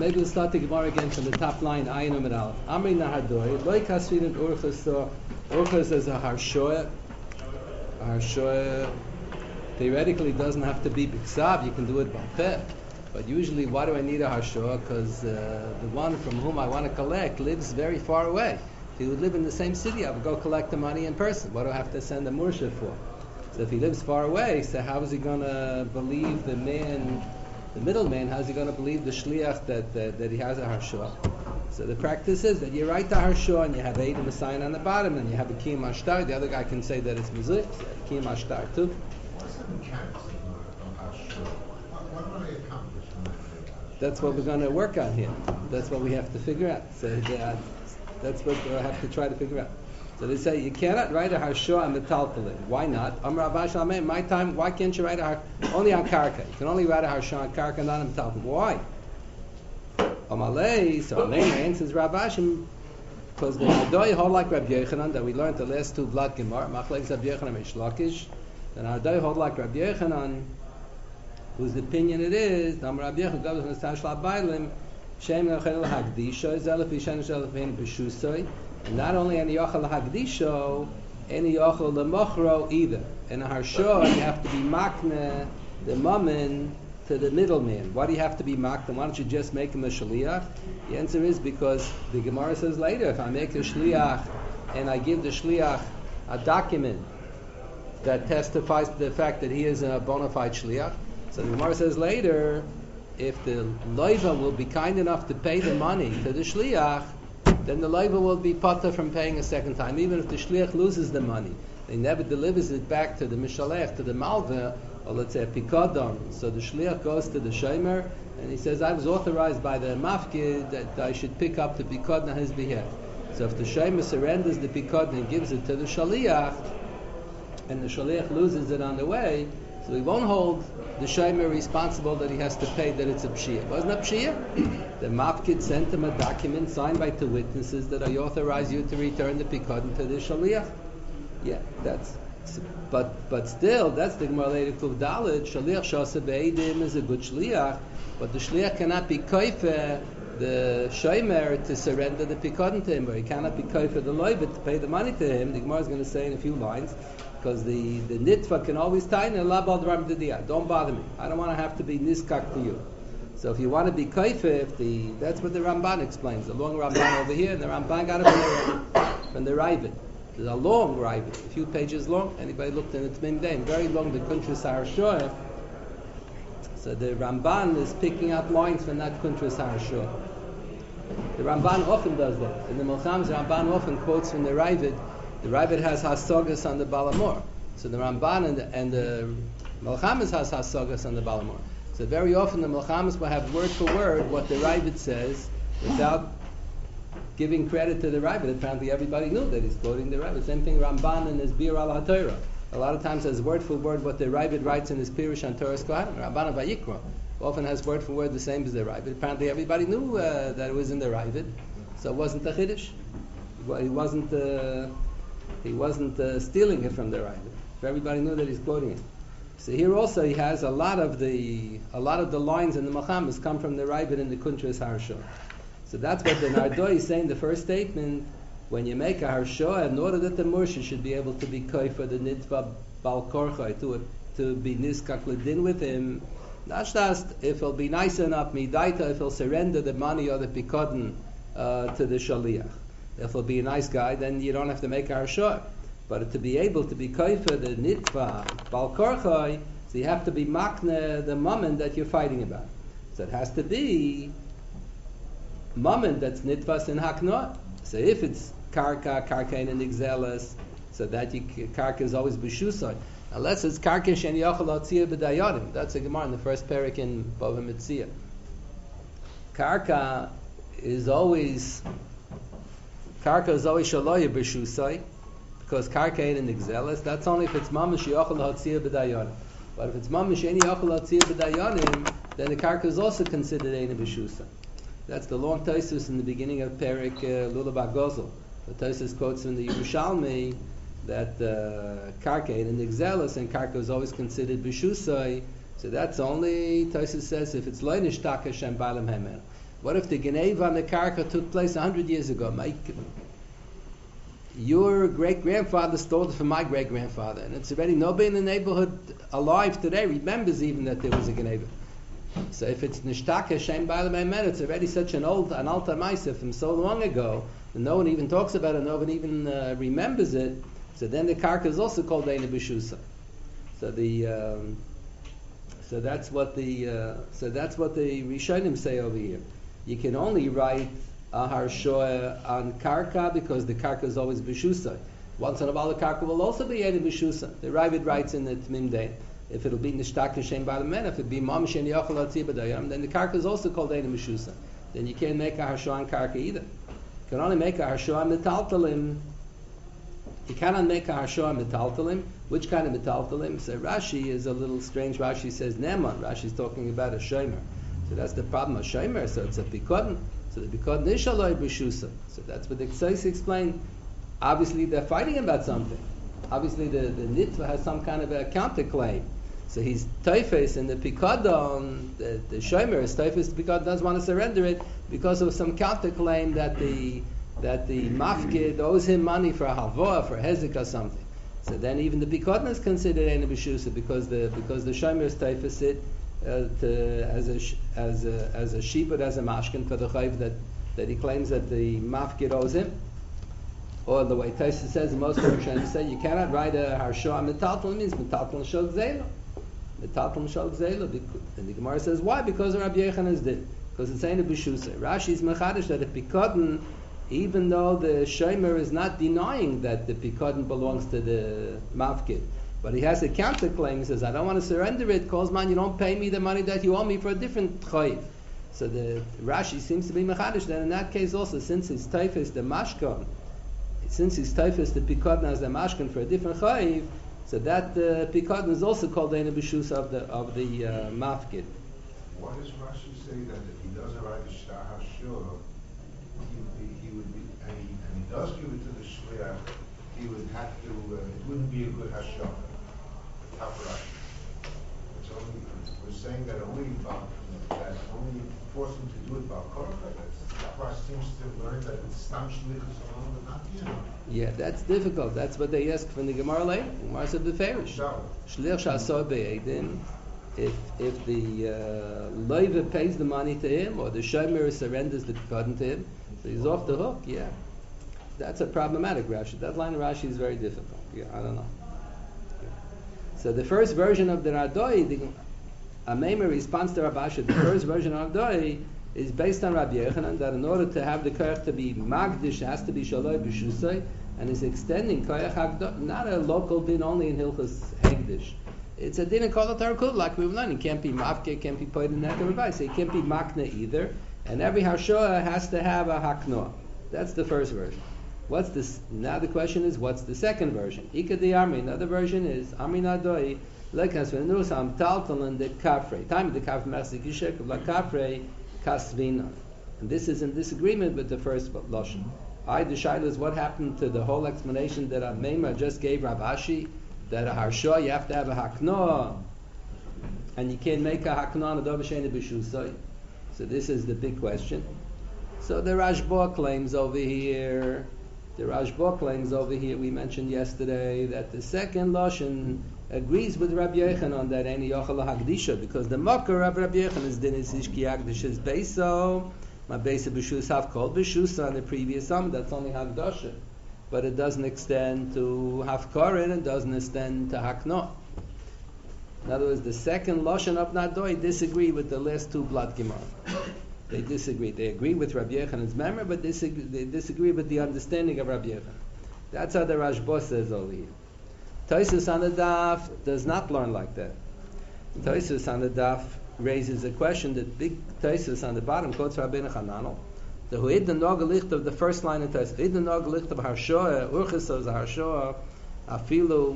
maybe we'll start the Gemara again from the top line, Ayin Amid Aleph. Amri Nahadoi, Loi Kasvidin Urchas, so Urchas is a Harshoya. A Harshoya theoretically doesn't have to be Biksav, you can do it by Peh. But usually, why do I need a Harshoya? Because the one from whom I want to collect lives very far away. If he would live in the same city, I would go collect the money in person. What do I have to send a Mursha for? So if he lives far away, so how is he going to believe the man, the middleman, how is he going to believe the shliach that he has a harshua? So the practice is that you write the harshua and you have Eidim sign on the bottom and you have a kiyum ashtar. The other guy can say that it's mizuk, so kiyum ashtar too. What's the mechanics of harshua? What do they accomplish? That's what we're going to work on here. That's what we have to figure out. So that's what we'll have to try to figure out. So they say you cannot write a harshua on metaltalin. Why not? Amar Avash Amen. My time. Why can't you write a only on karka? You can only write a harshua on karka, not on metaltalin. Why? Amalei. So Amen answers Ravashim because the Hadoi hold like Rabbi Yochanan that we learned the last two blood gemara. Machlek Rabbi Yochanan Reish Lakish. Then Hadoi hold like Rabbi Yochanan, whose opinion it is. Amar Rabbi Yochanan goes from the Tashla Bailim. Shem Yochanan Hagdisha Zelef Yishan Zelef Hein B'Shusay. And not only any yochel hagdisho, any yochel lemochro either. In a harshoah, you have to be makne the mammon to the middleman. Why do you have to be makne? Why don't you just make him a shliach? The answer is because the Gemara says later, if I make a shliach and I give the shliach a document that testifies to the fact that he is a bona fide shliach, so the Gemara says later, if the loiva will be kind enough to pay the money to the shliach, then the loiva will be potter from paying a second time. Even if the shliach loses the money, he never delivers it back to the mishalech, to the malva, or let's say a pikadon. So the shliach goes to the shomer and he says, I was authorized by the mafkid that I should pick up the pikadon on his behalf. So if the shomer surrenders the pikadon and gives it to the shaliach, and the shaliach loses it on the way, so he won't hold the shomer responsible that he has to pay that it's a pshia. Wasn't a pshia? The mafkid sent him a document signed by two witnesses that I authorize you to return the pikadon to the shaliach. Yeah, but still, that's the Gemara later Kuv Daled. Shaliach shasa be'edim is a good shliach, but the shliach cannot be koifer the shomer to surrender the pikadon to him, or he cannot be koifer the loibit to pay the money to him. The Gemara is going to say in a few lines. Because the nitva can always tie in don't bother me. I don't want to have to be niskak to you. So if you want to be kaifif, that's what the Ramban explains. The long Ramban over here, and the Ramban got it from the Ravid. There's a long Ravid, a few pages long. Anybody looked in it, very long, the Kuntras Harashua. So the Ramban is picking out lines from that Kuntras Harashua. The Ramban often does that. In the Milchams, the Ramban often quotes from the Ravid. The Ravid has hasagas on the Balamor. So the Ramban and the Melchamas has hasagas on the Balamor. So very often the Melchamas will have word for word what the Ravid says without giving credit to the Ravid. Apparently everybody knew that he's quoting the Ravid. Same thing Ramban and his Bir al HaTorah. A lot of times has word for word what the Ravid writes in his Pirush on Torah's Kohanim. Ramban Vayikra often has word for word the same as the Ravid. Apparently everybody knew that it was in the Ravid. So it wasn't a Chiddush. He wasn't stealing it from the Ravid. Everybody knew that he's quoting it. So here also he has a lot of the lines in the Melchamas come from the Ravid in the Kuntras Harashah. So that's what the Nardoi is saying. The first statement, when you make a Harashah, in order that the Mursha should be able to be koifer the nitva bal korchai to be niskak ledin with him, not just if he'll be nice enough midaita, if he'll surrender the money or the pikadon to the shaliach. If he'll be a nice guy, then you don't have to make a harshah. But to be able to be koifer the nitva bal korchai, so you have to be makne the mammon that you're fighting about. So it has to be mammon that's nitvas in haknot. So if it's karka and nigzelas, so that karka is always b'shusay. Unless it's karka shen yachal otzia b'dayadim. That's a Gemara in the first parak in Bava Metzia. Karka is always shaloya b'shusay, because karka and nigzelas. That's only if it's mamash yachal otzia b'dayadim. But if it's mamash any yachal otzia b'dayadim, then the karka is also considered ein b'shusay. That's the long Tosfos in the beginning of Perik Lulav Gozel. The Tosfos quotes from the Yerushalmi that karka and nigzelas, and karka is always considered b'shusay. So that's only Tosfos says if it's loinish taka shem ba'alam hemer. What if the Geneva on the Karka took place 100 years ago? Your great-grandfather stole it from my great-grandfather, and it's already nobody in the neighborhood alive today remembers even that there was a Geneva. So if it's Nishtaka Shem Ba'alamaymen, it's already such an alta maisa from so long ago, and no one even talks about it, no one even remembers it. So then the Karka is also called Eina B'Shusa. So that's what the Rishonim say over here. You can only write a harshoa on karka because the karka is always b'shusa. Once in a while the karka will also be eina b'shusa. The Ravid writes in the Tmim Day, if it'll be nishtaka shem ba'alamen, if it be mam shen yachal atzib b'dayam, then the karka is also called eina b'shusa. Then you can't make a harshoa on karka either. You can only make a harshoa on metaltalim. You cannot make a harshoa on metaltalim. Which kind of metaltalim? So Rashi is a little strange. Rashi says neman. Rashi's talking about a shomer. So that's the problem of shomer. So it's a pikodin. So the pikodin is shaloi b'shusa. So that's what the Ksais explain. Obviously they're fighting about something. Obviously the nitva has some kind of a counterclaim. So he's teifes in the pikodon. The shomer is teifes because doesn't want to surrender it because of some counterclaim that the mafkid owes him money for a halvoah, for a hezek or something. So then even the pikodon is considered eina b'shusa because the shomer is teifes it as a shibud, as a mashkin for the chayv that he claims that the mafkid owes him. Or the way Taisa says, most Rishonim say you cannot write a harshoa on metaltal. It means metaltal shel gzeila. Metaltal shel gzeila. And the Gemara says why? Because Rabbi Yechanan's did. Because it's eina b'shusa. Rashi's mechadish that a pikodon, even though the shomer is not denying that the pikodon belongs to the mafkid, but he has a counterclaim. He says, I don't want to surrender it. Calls man, you don't pay me the money that you owe me for a different chayiv. So the Rashi seems to be mechadish that in that case also, since his taif is the mashkan, since his taif is the pikodon as the mashkan for a different chayiv, so that pikodon is also called the eina b'shusa of the mafkid. Why does Rashi say that if he doesn't write the shtar hashur, he would be, and he does give it to the shliach, he would have to, it wouldn't be a good hashur. We're saying that only force him to do it by korcha. That seems to learn that it's stam shlichus alone, but not yet. Yeah, that's difficult. That's what they ask from the Gemara later. The Gemara said beferish. Shliach shasor be'edim. If the loiva pays the money to him, or the shomer surrenders the pikodon to him, so he's off the hook. Yeah, that's a problematic Rashi. That line of Rashi is very difficult. Yeah, I don't know. So the first version of the Radoi, the Ameimer response to Rabasha, the first version of Radoi is based on Rabbi Yechanan, that in order to have the koyach to be magdish, it has to be shaloi b'shusay, and is extending koyach hagdosh, not a local din only in Hilchas Hegdish. It's a din in Kol HaTarkut, like we've learned. It can't be mafke, can't be put in that advice. It can't be makna either, and every harshoah has to have a haknoah. That's the first version. What's this? Now the question is, what's the second version? Ika di Amri. Another version is Amri Nadoi lekas v'nus am taltalan de kafrei. Time of the kafrei masik yishek la kafrei kasvina. And this is in disagreement with the first lashon. The shaila is what happened to the whole explanation that Meimar just gave Ravashi, that a harshoah you have to have a haknoah, and you can't make a haknoah on a davar she'eina b'shusay. So this is the big question. So the Rashba claims over here. We mentioned yesterday that the second lashon agrees with Rabbi Yechanan that any yochel hagdisha, because the makar of Rabbi Yechanan is dinis ishki hagdisha's beiso, my beisa b'shus have called b'shus on the previous sum. That's only hagdasha, but it doesn't extend to hafkarin, it doesn't extend to hakno. In other words, the second lashon of Nadoi disagree with the last two blood gemara. They disagree. They agree with Rabbi Yechanan's memory, but they disagree with the understanding of Rabbi Yechanan. That's how the Rashba says over here. Tosfos on the daf does not learn like that. Tosfos on the daf raises a question that big Tosfos on the bottom quotes Rabbeinu Hananel. The huid the nogalicht of the first line of Tosfos. Huid the nogalicht of harshoah, urchisos harshoah, afilu.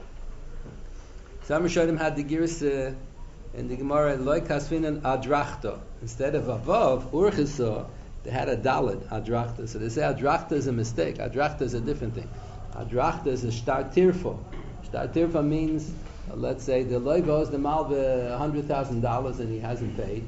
Some Rishonim had the girsa in the Gemara loy kasvinan adrachta. Instead of avav urchiso, they had a dalid adrachta. So they say adrachta is a mistake. Adrachta is a different thing. Adrachta is a shtar tirfa. Shtar tirfa means, let's say the loy owes the malva $100,000 and he hasn't paid.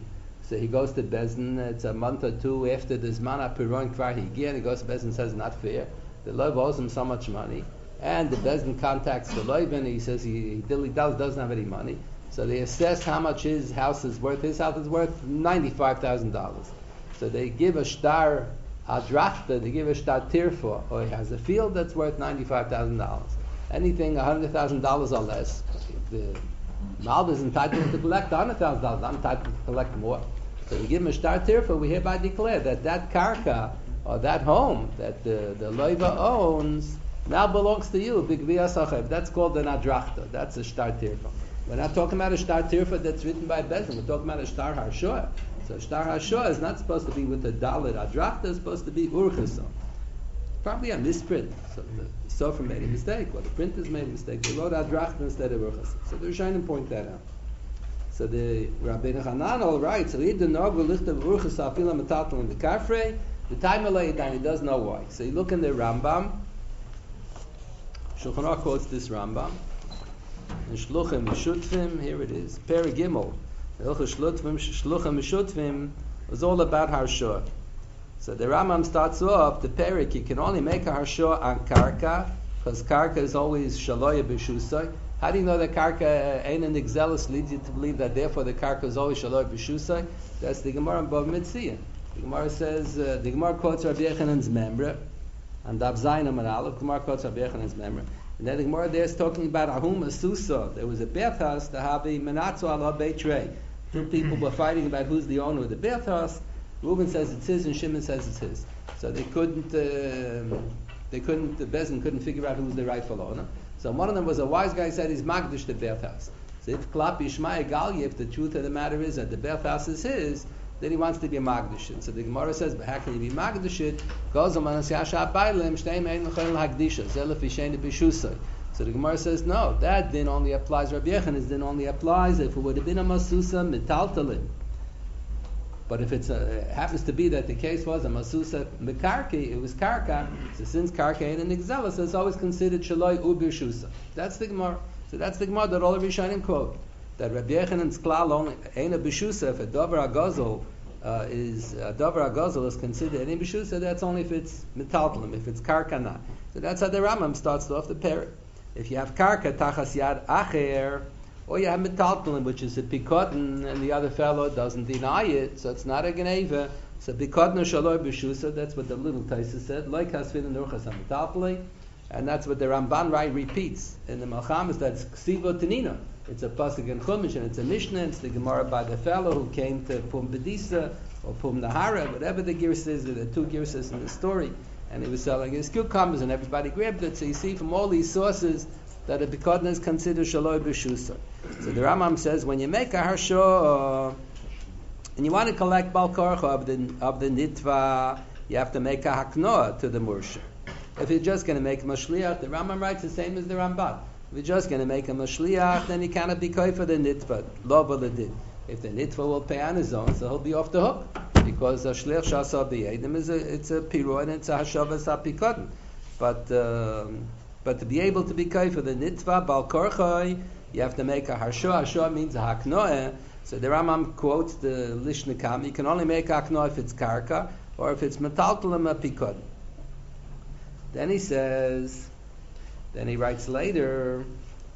So he goes to Bezdin. It's a month or two after the Zman HaPiron Kvar Higia, and he goes to Bezdin and says, not fair. The Loiv owes him so much money. And the Bezdin contacts the Loiv, and he says he doesn't have any money. So they assess how much his house is worth. His house is worth $95,000. So they give a star adrachta, they give a star tirfa, or he has a field that's worth $95,000. Anything $100,000 or less, the Malb is entitled to collect $100,000. I'm entitled to collect more. So we give him a star tirfa. We hereby declare that karka or that home that the loiva owns now belongs to you. That's called an adrachta. That's a star tirfa. We're not talking about a star tirfa that's written by Bezdin. We're talking about a star harshua. So star harshua is not supposed to be with the dalit. Adrachta is supposed to be urchasa. Probably a misprint. So the sofer made a mistake, or the printers made a mistake. They wrote adrachta instead of urchasa. So the Rishonim point that out. So the Rabbeinu Hanan all right. So he did not go licht of urchasa afila metatel in the kafrei. The time and he doesn't know why. So you look in the Rambam. Shulchan Aruch quotes this Rambam. In Shluchim Meshutfim, here it is. Peri Gimel. Shluchim Meshutfim was all about Harshua. So the Rambam starts off the Perik. You can only make a Harshua on Karka, because Karka is always Shaloya B'Shusay. How do you know that Karka ain't an exelis leads you to believe that therefore the Karka is always Shaloya B'Shusay? That's the Gemara in Bava Metzia. The Gemara says, the Gemara quotes Rabbi Yechanan's memra, and Daf Zayin Amar Aleph, Gemara quotes Rabbi Yechanan's memra. And then the Gemara there is talking about Ahum Asusa. There was a Beit House to have a Menatzu ala Beit Rei. Two people were fighting about who's the owner of the Beit House. Reuben says it's his and Shimon says it's his. So the Bezin couldn't figure out who's the rightful owner. So one of them was a wise guy, said he's Magdish the Beit House. So if Klap Yishmai Galye, if the truth of the matter is that the Beit House is his, then he wants to be a Magdish. So the Gemara says, but how can you be Magdish? Goes on Manasiyasha Bailim, Shteim Ein L'Chayil Hagdisha, Zelef Yishene B'Shusay. So the Gemara says, no, that din only applies, Rabbi Yechanan's din only applies if it would have been a Masusa Metaltalin. But if it happens to be that the case was a Masusa Mekarki, it was Karka, so since Karka ain't an Exela, so it's always considered Shaloi Ubir That's the Gemara. So that's the Gemara that all the Rishonim quote. That Rabbi Yechanan's klal only ain't a B'Shusa, if a Dover Agazol is considered any B'Shusa, that's only if it's Metaltalim, if it's Karka not. So that's how the Rambam starts off the pair. If you have Karka, Tachas Yad Acher, or you have Metaltalim, which is a Pikotin, and the other fellow doesn't deny it, so it's not a Geneva. So Pikotin Shaloi B'Shusa, that's what the little Taisa said, like Hasvin and Urchas HaMetaltalim, and that's what the Ramban Rai repeats in the Malchamas, that's Ksivo Tanina. It's a pasuk in Chumash and it's a Mishnah. It's the Gemara by the fellow who came to Pum Bedisa or Pum Nahara, whatever the girs is. There are two girses in the story, and he was selling his cucumbers, and everybody grabbed it. So you see from all these sources that a Bikotna is considered Shaloi B'Shusa. So the Rambam says when you make a Harsho and you want to collect Balkorcha of the Nitva, you have to make a Haknoah to the Mursha. If you're just going to make a Mashliach, the Rambam writes the same as the Ramban. If you're just going to make a mashliach, then he cannot be koi for the nitva. Lo v'ledin. If the nitva will pay on his own, so he'll be off the hook, because a shliach shasa b'yedim it's a pirua and it's a hashavas apikodim. But to be able to be koi for the nitva bal korchoi, you have to make a harshoah. Harshoah means a haknoah. So the Rambam quotes the Lishnekam. You can only make a haknoah if it's karka or if it's metaltalim apikodim. Then he says. Then he writes later.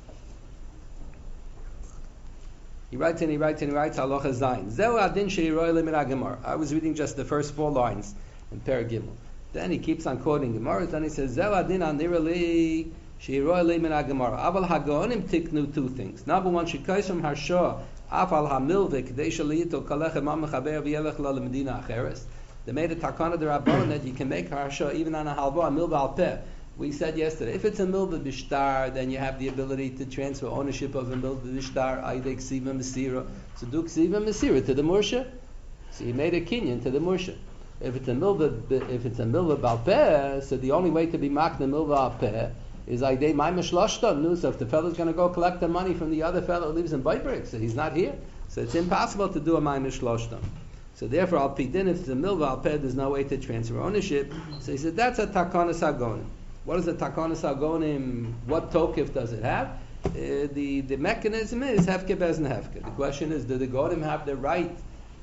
He writes Halacha Zayin. Zeu adin sheiroi lemira Gemara. I was reading just the first 4 lines in Perek Gimel. Then he keeps on quoting Gemara. Then he says Zeu adin anirali sheiroi lemira Gemara. Aval hagonim tiknu 2 things. Number 1, shekaysom harsho afal hamilvik deisha liyito kalechem amachaber v'yelech la lemedina acheres. They made a takana derabbanan that you can make harsho even on a halva, a milva al peh. We said yesterday, if it's a milva bishtar, then you have the ability to transfer ownership of a milva bishtar, aydek ksiva mesira. So do ksiva mesira to the mursha. So you made a kinyan to the mursha. If it's a milva balpeh, so the only way to be makna milva alpeh is aydek ma'im shloshta. So if the fellow's going to go collect the money from the other fellow who lives in Baybrick, so he's not here, so it's impossible to do a ma'im shloshta. So therefore, al pidin, if it's a milva alpeh, there's no way to transfer ownership. So he said that's a takana sagonim. What is the Takonis Agonim? What tokif does it have? The mechanism is Hefke Bezn Hefke. The question is, do the Godim have the right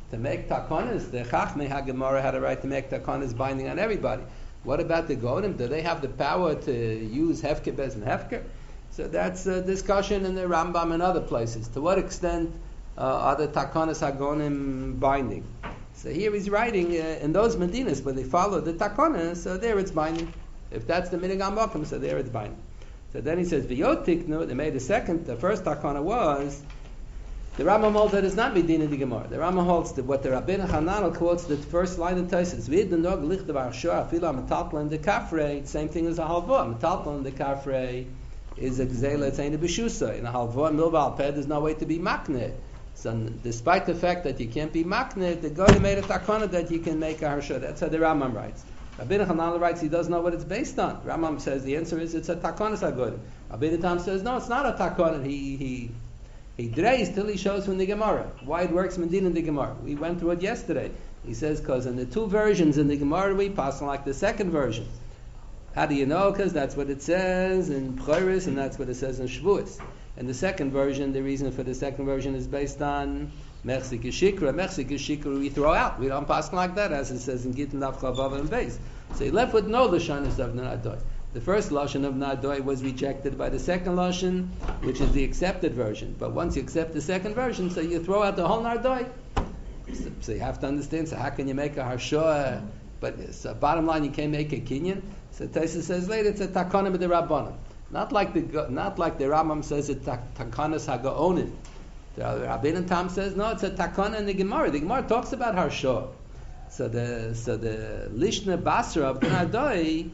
To make takonas, the Chachmei HaGemara had a right to make takonas binding on everybody. What about the Gonim? Do they have the power to use Hefker Bez and Hefker? So that's a discussion in the Rambam and other places. To what extent are the takonas HaGonim binding? So here he's writing in those Medinas where they follow the takonas, so there it's binding. If that's the Minig HaMokim, so there it's binding. So then he says, V'yotiknu, they made the first takana was, the Rambam holds that it's not Medina the Gemara. The Rambam holds that what the Rabbeinu Hananel quotes the first line of Taisus, V'yidanog licht of Arshua, afila metalplan de kafrei, same thing as a halva. Metalplan de kafrei is a gzela, it's ain't a beshusa. In a halva, milva alped, there's no way to be makne. So despite the fact that you can't be makne, the Goy made a takana that you can make a harsha. That's how the Rambam writes. Rabbeinu Hananel writes he doesn't know what it's based on. Rambam says the answer is it's a takana sagodim. Rabbeinu Tam says no, it's not a takana. He drays till he shows from the Gemara why it works Medina in the Gemara. We went through it yesterday. He says because in the two versions in the Gemara we pass on like the second version. How do you know? Because that's what it says in Pchoris and that's what it says in Shavuos. And the second version, the reason for the second version is based on Mechzik Shikra. Mechzik Shikra we throw out. We don't pass like that as it says in Gittin Av Chavav and Beis. So he left with no Lashonis of Nadoi. The first Lashon of Nadoi was rejected by the second Lashon, which is the accepted version. But once you accept the second version, so you throw out the whole Nadoi. So you have to understand, so how can you make a Harshoah? But so bottom line, you can't make a Kinyan. So Taisa says later, it's a Takana with the Rabbanim. Not like the Rambam says it's Takanas HaGaonim. The Rabbeinu Tam says, no, it's a Takana in the Gemara. The Gemara talks about Harshoah. So the Lishna Basra of the Nadoi,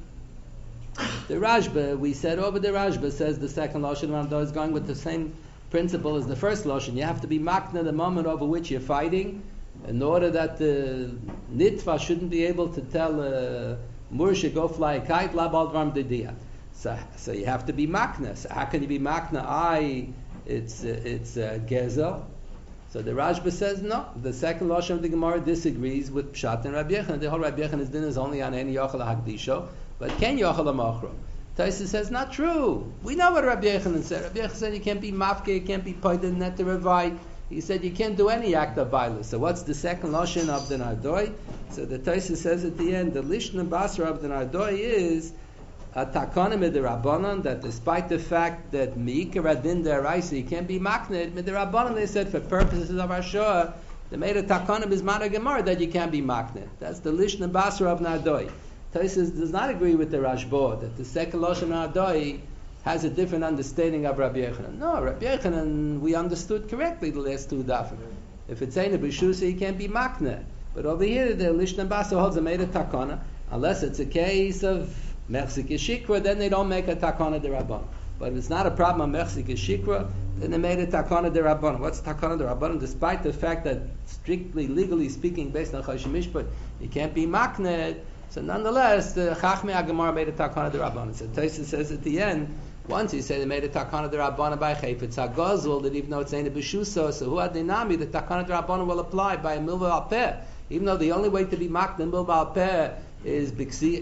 the Rashba, we said over the Rashba says the second Lashon of Nadoi is going with the same principle as the first Lashon. You have to be makna the moment over which you're fighting in order that the Nitva shouldn't be able to tell Mursha go fly a kite, labal dvarm dediyah. So you have to be makna. So how can you be makna? It's gezel. So the Rashba says no. The second Lashon of the Gemara disagrees with Pshat and Rabbi Yechon. The whole Rabbi Yechon's din is only on any yochel hakdisho, but ken yochel hamachro. Taisa says not true. We know what Rabbi Yechon said. Rabbi Yechon said you can't be mafke, you can't be poided net to revite. He said you can't do any act of violence. So what's the second Lashon of the Nardoi? So the Taisa says at the end, the Lishna Basra of the Nardoi is a takana midrabanan, that despite the fact that miikar adin deraisa you can't be makned midrabanan, they said for purposes of our shua they made a takana bismana gemara that you can't be makned. That's the lishna basra of Nardoi. Taisus does not agree with the Rashba that the second lashon Nardoi has a different understanding of Rabbi Yechanan. No, Rabbi Yechanan we understood correctly the last two dafim. If it's ain't a b'shusa you can't be makned. But over here the lishna basra holds a made a takana unless it's a case of Mechzik Shikra, then they don't make a Takana de Rabban. But if it's not a problem on Mechzik Shikra, then they made a Takana de Rabban. What's Takana de Rabban? Despite the fact that, strictly, legally speaking, based on Chashim Mishpat, you can't be Makned, so nonetheless, the Chachmei HaGemara made a Takana de Rabban. So Tosfos says at the end, once you say they made a Takana de Rabban by Chayfetz HaGazul, that even though it's ain't a B'shuso, so who had Dinami, the Takana de Rabban will apply by a Milva Al Peh. Even though the only way to be Makned in Milva Al Peh is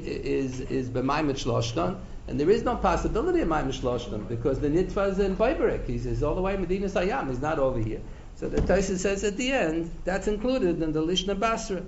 b'mayim shloshton, and there is no possibility of mayim shloshton because the nitva is in Beiberek. He's all the way in Medina Sayam. He's not over here. So the Tosfos says at the end that's included in the Lishna Basra.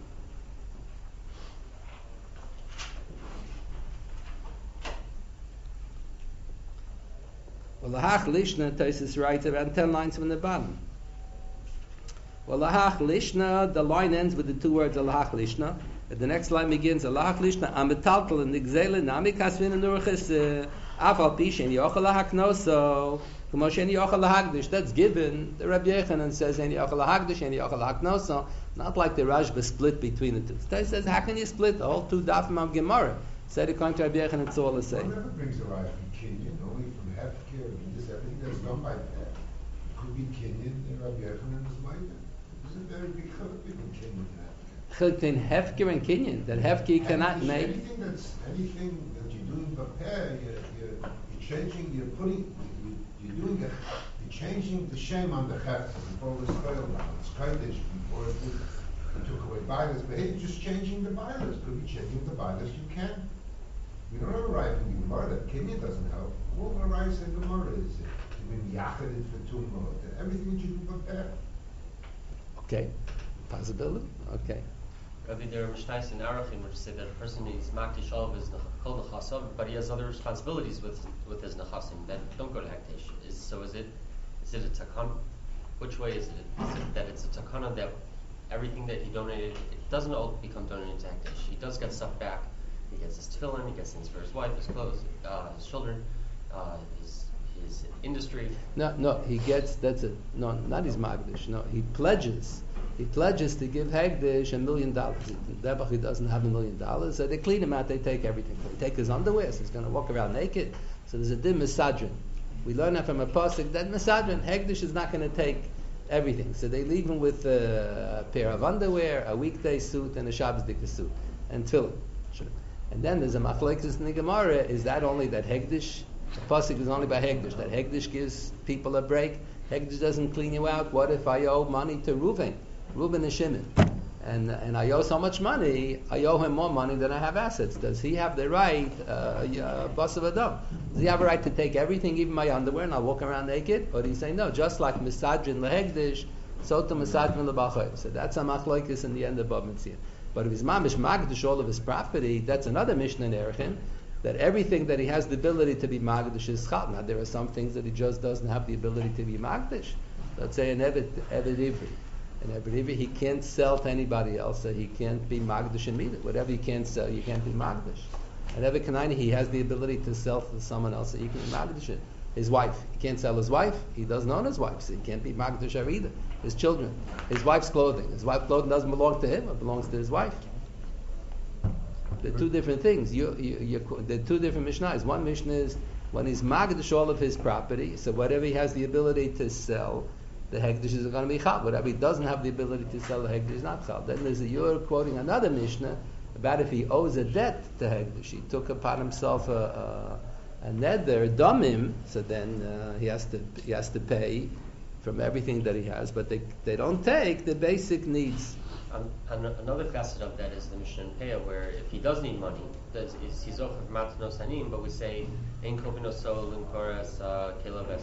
Well, lahach lishna, Tosfos writes around 10 lines from the bottom. Well, lahach lishna, the line ends with the two words lahach lishna. The next line begins, Alach Lishna, Ametaltal, and Nigzele, Nami Kasvin, and Nurchis, Afal Pishin, Yochel Haknoso, Kumoshen Yochel Hagdish. That's given. The Rabbi Yechanan says, Any Yochel Hagdish, any Yochel Haknoso. Not like the Rashba split between the two. He says, how can you split the whole two dafim of Gemara? Said according to Rabbi Yechanan, it's all the same. One never brings a rise from Kenyan, only from Hefker, and this everything that's done by that. It could be Kenyan, and Rabbi Yechanan is like that. There's a very big chiluk between Kenyan and Hefker. Between Hefker and Kinyan, that Hefker cannot make. Anything that you're doing prepare, you're changing, you're changing the shame on the Hefker before it was spoiled, it's Kaddish, before it took away bias, but hey, just changing the bias. Could be changing the bias, you can. We don't have a right from the Gemara, that Kinyan doesn't help. All the rights in Gemara is you've been yachaded for tumah, everything that you do prepare. Okay. Possibility. Okay. Rabbi, there are mishnayos in Arachim which say that a person is makdish all of his kol nechasav, but he has other responsibilities with his nechasim that don't go to hekdesh. Is it a takana? Which way is it? Is it that it's a takana that everything that he donated, it doesn't all become donated to hekdesh. He does get stuff back. He gets his tefillin, he gets things for his wife, his clothes, his children, his industry. No, he gets, not his magdish. No, he pledges. He pledges to give Hagdish $1 million. Therefore, he doesn't have $1 million. So they clean him out, they take everything. They take his underwear, so he's going to walk around naked. So there's a dim misadrin. We learn that from a pasuk that misadrin, Hagdish is not going to take everything. So they leave him with a pair of underwear, a weekday suit, and a Shabbos dika suit, and tefillin. Sure. And then there's a machlekes in the Gemara. Is that only that Hagdish? The pasuk is only by Hagdish. That Hagdish gives people a break. Hagdish doesn't clean you out. What if I owe money to Reuven and Shimon, and I owe so much money, I owe him more money than I have assets. Does he have the right, boss of Adam? Does he have a right to take everything, even my underwear, and I'll walk around naked? Or do you say, no, just like Misadrin lehegdish, so to Misadrin lebachor. So that's a machlokes in the end of Bab Metzia. But if he's mamish magdish all of his property, that's another Mishnah in Erechim, that everything that he has the ability to be magdish is chal. Now there are some things that he just doesn't have the ability to be magdish. Let's say an Eved Ivri. And every he can't sell to anybody else, so he can't be magdish and meet it. Whatever you can't sell, you can't be magdish. And every kanani, he has the ability to sell to someone else, so he can be magdish it. His wife, he can't sell his wife. He doesn't own his wife, so he can't be magdish her either. His children, his wife's clothing doesn't belong to him; it belongs to his wife. They're two different things. They're two different mishnahs. One mishnah is when he's magdish all of his property, so whatever he has the ability to sell, the hekdesh is going to be chal. Whatever he doesn't have the ability to sell, the hekdesh is not chal. Then you're quoting another mishnah about if he owes a debt to hekdesh. He took upon himself a neder, damim, so then he has to pay from everything that he has, but they don't take the basic needs. Another facet of that is the Mishnah in Peah, where if he does need money, he's off of matnos hanim, but we say ein kovino sol linkoras kelaves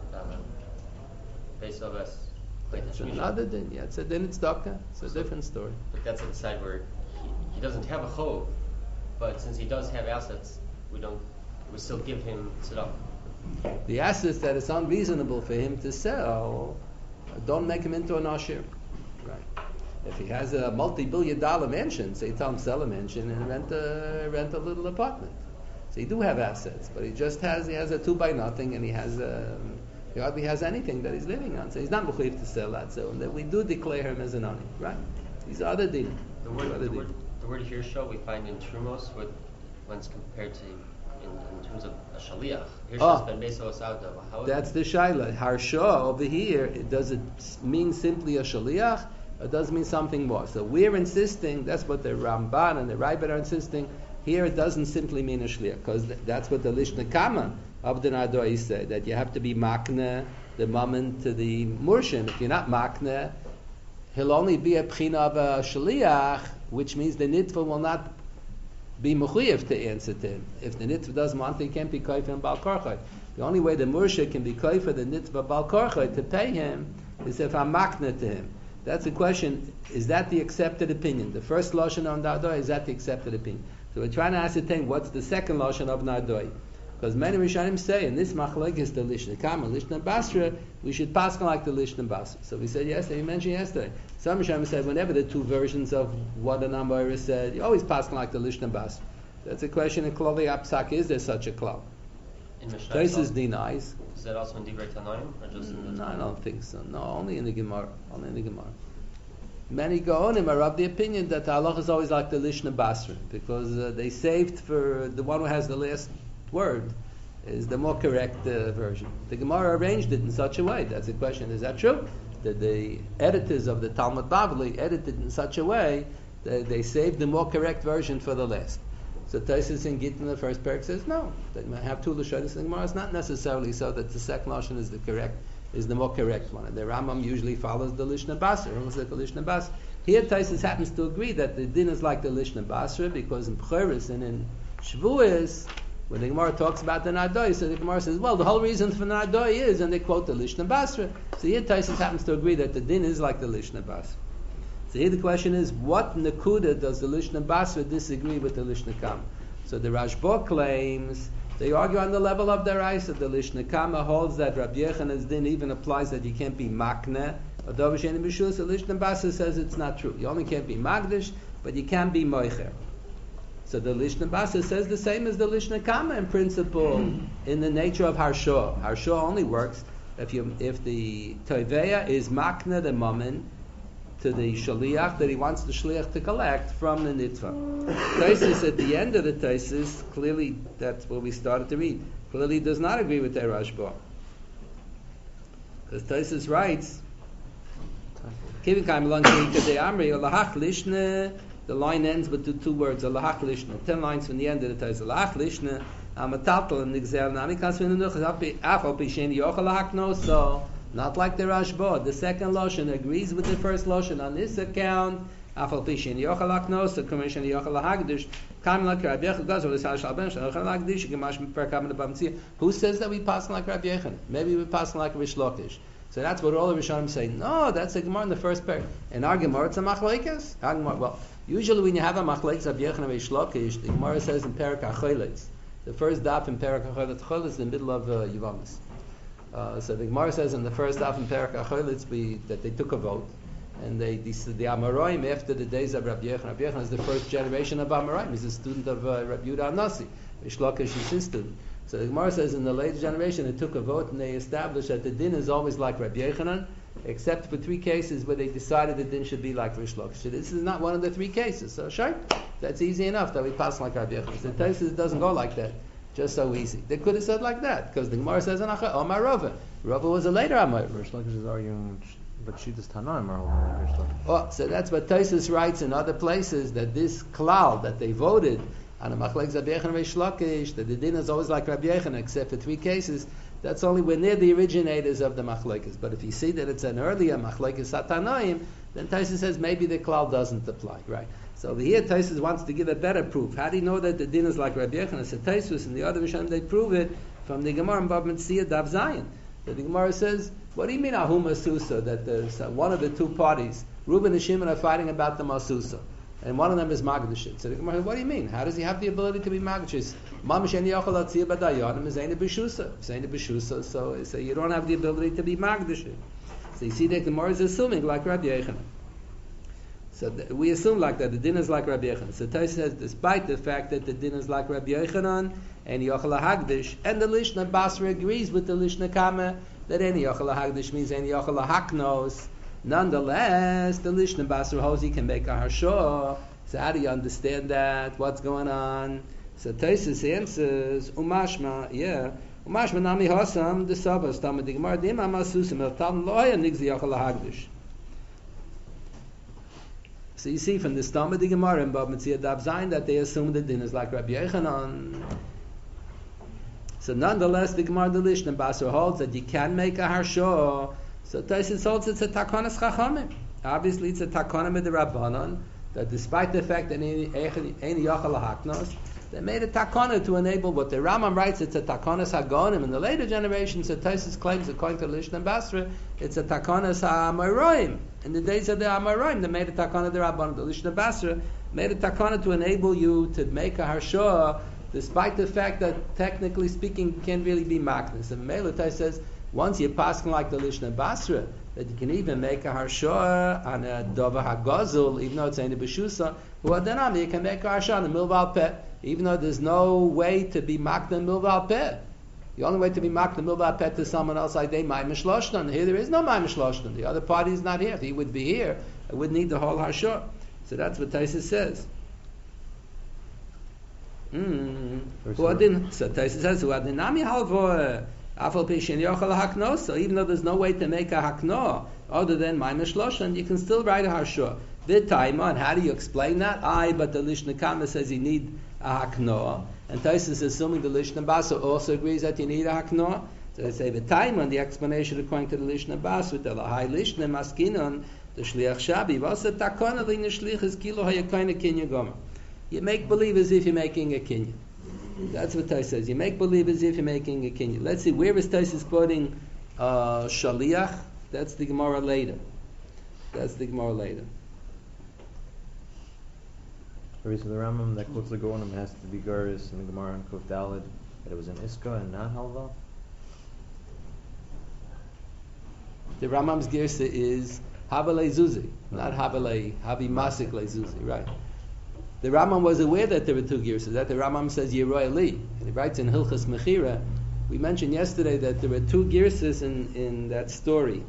base of us. It's another din. Yeah, it's a din. It's daka. It's a different story. But that's on the side where he doesn't have a chov, but since he does have assets, we still give him tzedakah. The assets that it's unreasonable for him to sell, don't make him into an ashir. Right. If he has a multi-billion-dollar mansion, so you tell him sell a mansion and rent a little apartment. So he do have assets, but he has a 2 by nothing, and he hardly has anything that he's living on. So he's not mechuyev to sell that. So that we do declare him as an ani. Right. These are other din. The word hirsha we find in Trumos when it's compared to in terms of a shaliach. Hirsha has been besos out. That's the shaila. Harsha over here, does it mean simply a shaliach? It does mean something more. So we're insisting, that's what the Ramban and the Raibad are insisting, here it doesn't simply mean a shliach, because that's what the Lishna Kama of the Nadoi said, that you have to be makna, the mammon to the murshim. If you're not makna, he'll only be a pchina of a shliach, which means the nitva will not be mechuyev to answer to him. If the nitva doesn't want, he can't be koifer and bal korchai. The only way the mursha can be koifer the nitva bal korchai to pay him is if I'm makna to him. That's the question. Is that the accepted opinion? The first lashon on Nardoi, is that the accepted opinion? So we're trying to ascertain what's the second lashon of Nardoi. Because many Rishonim say, in this machlek is the Lishna Kama, Lishna Basra, we should pass like the Lishna Basra. So we said yesterday, you mentioned yesterday. Some Rishonim said, whenever the two versions of what an Amor said, you always pass like the Lishna Basra. That's a question in Klali Apsak, is there such a klal? In Mishnah Tosis denies. Is that also in Divrei Tanoim, or just in the No, I don't think so. No, only in the Gemara. Many Gaonim are of the opinion that the halach is always like the Lishna Basra, because they saved for the one who has the last word is the more correct version. The Gemara arranged it in such a way. That's the question. Is that true? That the editors of the Talmud Bavli edited it in such a way that they saved the more correct version for the last. So Taisus in Gittin, the first parak says no. They might have two lashonis in the Gemara. It's not necessarily so that the second lashon is the more correct one. And the Rambam usually follows the Lishna Basra. Almost like the Lishna Basra. Here Taisus happens to agree that the din is like the Lishna Basra, because in Pcheres and in Shavuos, when the Gemara talks about the Nardoi, so the Gemara says, well, the whole reason for the Nardoi is, and they quote the Lishna Basra. So here Taisus happens to agree that the din is like the Lishna Basra. So here the question is, what nekuda does the Lishna Basra disagree with the Lishna Kama? So the Rashba claims, they argue on the level of their Raisa. The Lishna Kama holds that Rabbi Yechanan's din even applies that you can't be makne. The Lishna Basra says it's not true. You only can't be magdish, but you can be moicher. So the Lishna Basra says the same as the Lishna Kama in principle, in the nature of Harsha. Harsha only works if the Toveya is makne the mammon to the shaliach that he wants the shaliach to collect from the nitva. Taisus at the end of the Taisus, clearly that's what we started to read, clearly does not agree with the Rashba. Because Taisus writes, the line ends with the two words, Alahach Lishna. 10 lines from the end of the Taisus. Alahach Lishna, Amatatal and Nigzel Nami Kasvinuch, Afal Pishen Yochalahak no, so not like the Rashba. The second Loshen agrees with the first Loshen on this account. Afal Pishin Yochalak no, so Commission Yochalahagdish. Who says that we pass like Rabbi Yechon? Maybe we pass like Rish Lakish. So that's what all the Rishonim say. No, that's a Gemara in the first pair. In our Gemara, it's a Machlekes. Well, usually when you have a Machlekes Rabbi Yechon and Rish Lakish, the Gemara says in Perak HaCholetz. The first daf in Perak HaCholetz, Choletz is in the middle of Yavamis. So the Gemara says in the first daf in Perak HaCholetz that they took a vote. And the Amoraim, after the days of Rabbi Yechon, Rabbi Yechon is the first generation of Amoraim. He's a student of Rabbi Yehuda Nasi. Rish Lakish is his student. So the Gemara says in the later generation they took a vote and they established that the din is always like Rabbi Yechanan, except for 3 cases where they decided the din should be like Rish Lakish. So this is not one of the 3 cases. So sure, that's easy enough that we pass like Rabbi Yechanan. So the Taisus doesn't go like that, just so easy. They could have said like that, because the Gemara says in Omar Rava. Rava was a later Amar. Rish Lakish is arguing, but she does Tanaim are holding Rish Lakish. Oh, so that's what Taisus writes in other places, that this klal that they voted on a machlekes Rabbi Yechon and Rish Lakish, that the din is always like Rabbi Yechon, except for 3 cases. That's only when they're the originators of the machlekes. But if you see that it's an earlier machlekes Satanaim, then Taisus says maybe the klal doesn't apply, right? So here Taisus wants to give a better proof. How do you know that the din is like Rabbi Yechon? It's a Taisus, and the other Rishonim they prove it from the Gemara in Bab Metzia Dav Zayin. So the Gemara says, what do you mean Ahuma Susa? That there's one of the 2 parties, Reuben and Shimon, are fighting about the Masusa. And one of them is Magdashit. So the Gemara says, what do you mean? How does he have the ability to be Magdashit? So you don't have the ability to be Magdashit. So you see that the Gemara is assuming like Rabbi Yechon. So we assume like that, the din is like Rabbi Yechon. So Taisus says, despite the fact that the din is like Rabbi Yechanan and Yochel HaHagdish, and the Lishna Basra agrees with the Lishna Kama that any Yochel HaHagdish means any Yochel HaHaknos, nonetheless, the Lishna Basra holds he can make a Harsha. So how do you understand that? What's going on? So Taisus answers, Umashma, Umashma nami hasam, the Sabas, Tamad the Gemara, Dim Amasusim, El Tam Loya Nigzi Yochel HaHagdish. So you see from the Tamad the Gemara in Bab Metzia Dav Zayin that they assume the din is like Rabbi Yechanan. So nonetheless, the Gemara the Lishna Basra holds that you can make a Harsha. So Taisus holds it's a Takonas Chachamim. Obviously, it's a Takonim of the Rabbanon, that despite the fact that any Yochel HaHaknos, they made a Takona to enable what the Rambam writes, it's a Takonas HaGonim. In the later generations, the Taisus claims, according to Lishna Basra, it's a Takonas HaAmoraim. In the days of the Amoraim, they made a Takona of the Rabbanon. The Lishna Basra made a Takona to enable you to make a Harsha, despite the fact that, technically speaking, you can't really be Maknas. And Meletai says, once you're passing like the Lishna Basra, that you can even make a Harsha on a Dova HaGazul, even though it's ain't a Beshusa, well, then you can make a Harsha on a Milval Peh, even though there's no way to be Makna Milval Peh. The only way to be Makna Milval Peh to someone else like they Maim Shloshtan. Here there is no Maim Shloshtan. The other party is not here. If he would be here, I would need the whole Harsha. So that's what Taisus says. So Taisus says, Nami Halvo. So even though there's no way to make a hakno other than Maim Shloshtan, you can still write a harsha. V'taima, and how do you explain that? But the Lishna Kama says you need a hakno, and Taisus is assuming the Lishna Basra also agrees that you need a hakno. So they say v'taima, and the explanation according to the Lishna Basra, the lahai Lishna maskinon the shliach shabi v'asa takona l'nishlich is kilo hayakayna kinya gomer. You make believe as if you're making a kinya. That's what Taisus says. You make believe as if you're making a kinyan. Let's see, where is Taisus quoting Shaliach? That's the Gemara later. The reason the Rambam that quotes the Goranim has to be Guris in the Gemara and Kuf Dalid, that it was in Iska and not Halva? The Rambam's Girsa is Havale Zuzi, not Havale, Havi Masik Le Zuzi, right? The Rambam was aware that there were two Girsas, that the Rambam says Yeroy Li. And he writes in Hilchas Mechira, we mentioned yesterday that there were two Girsas in that story.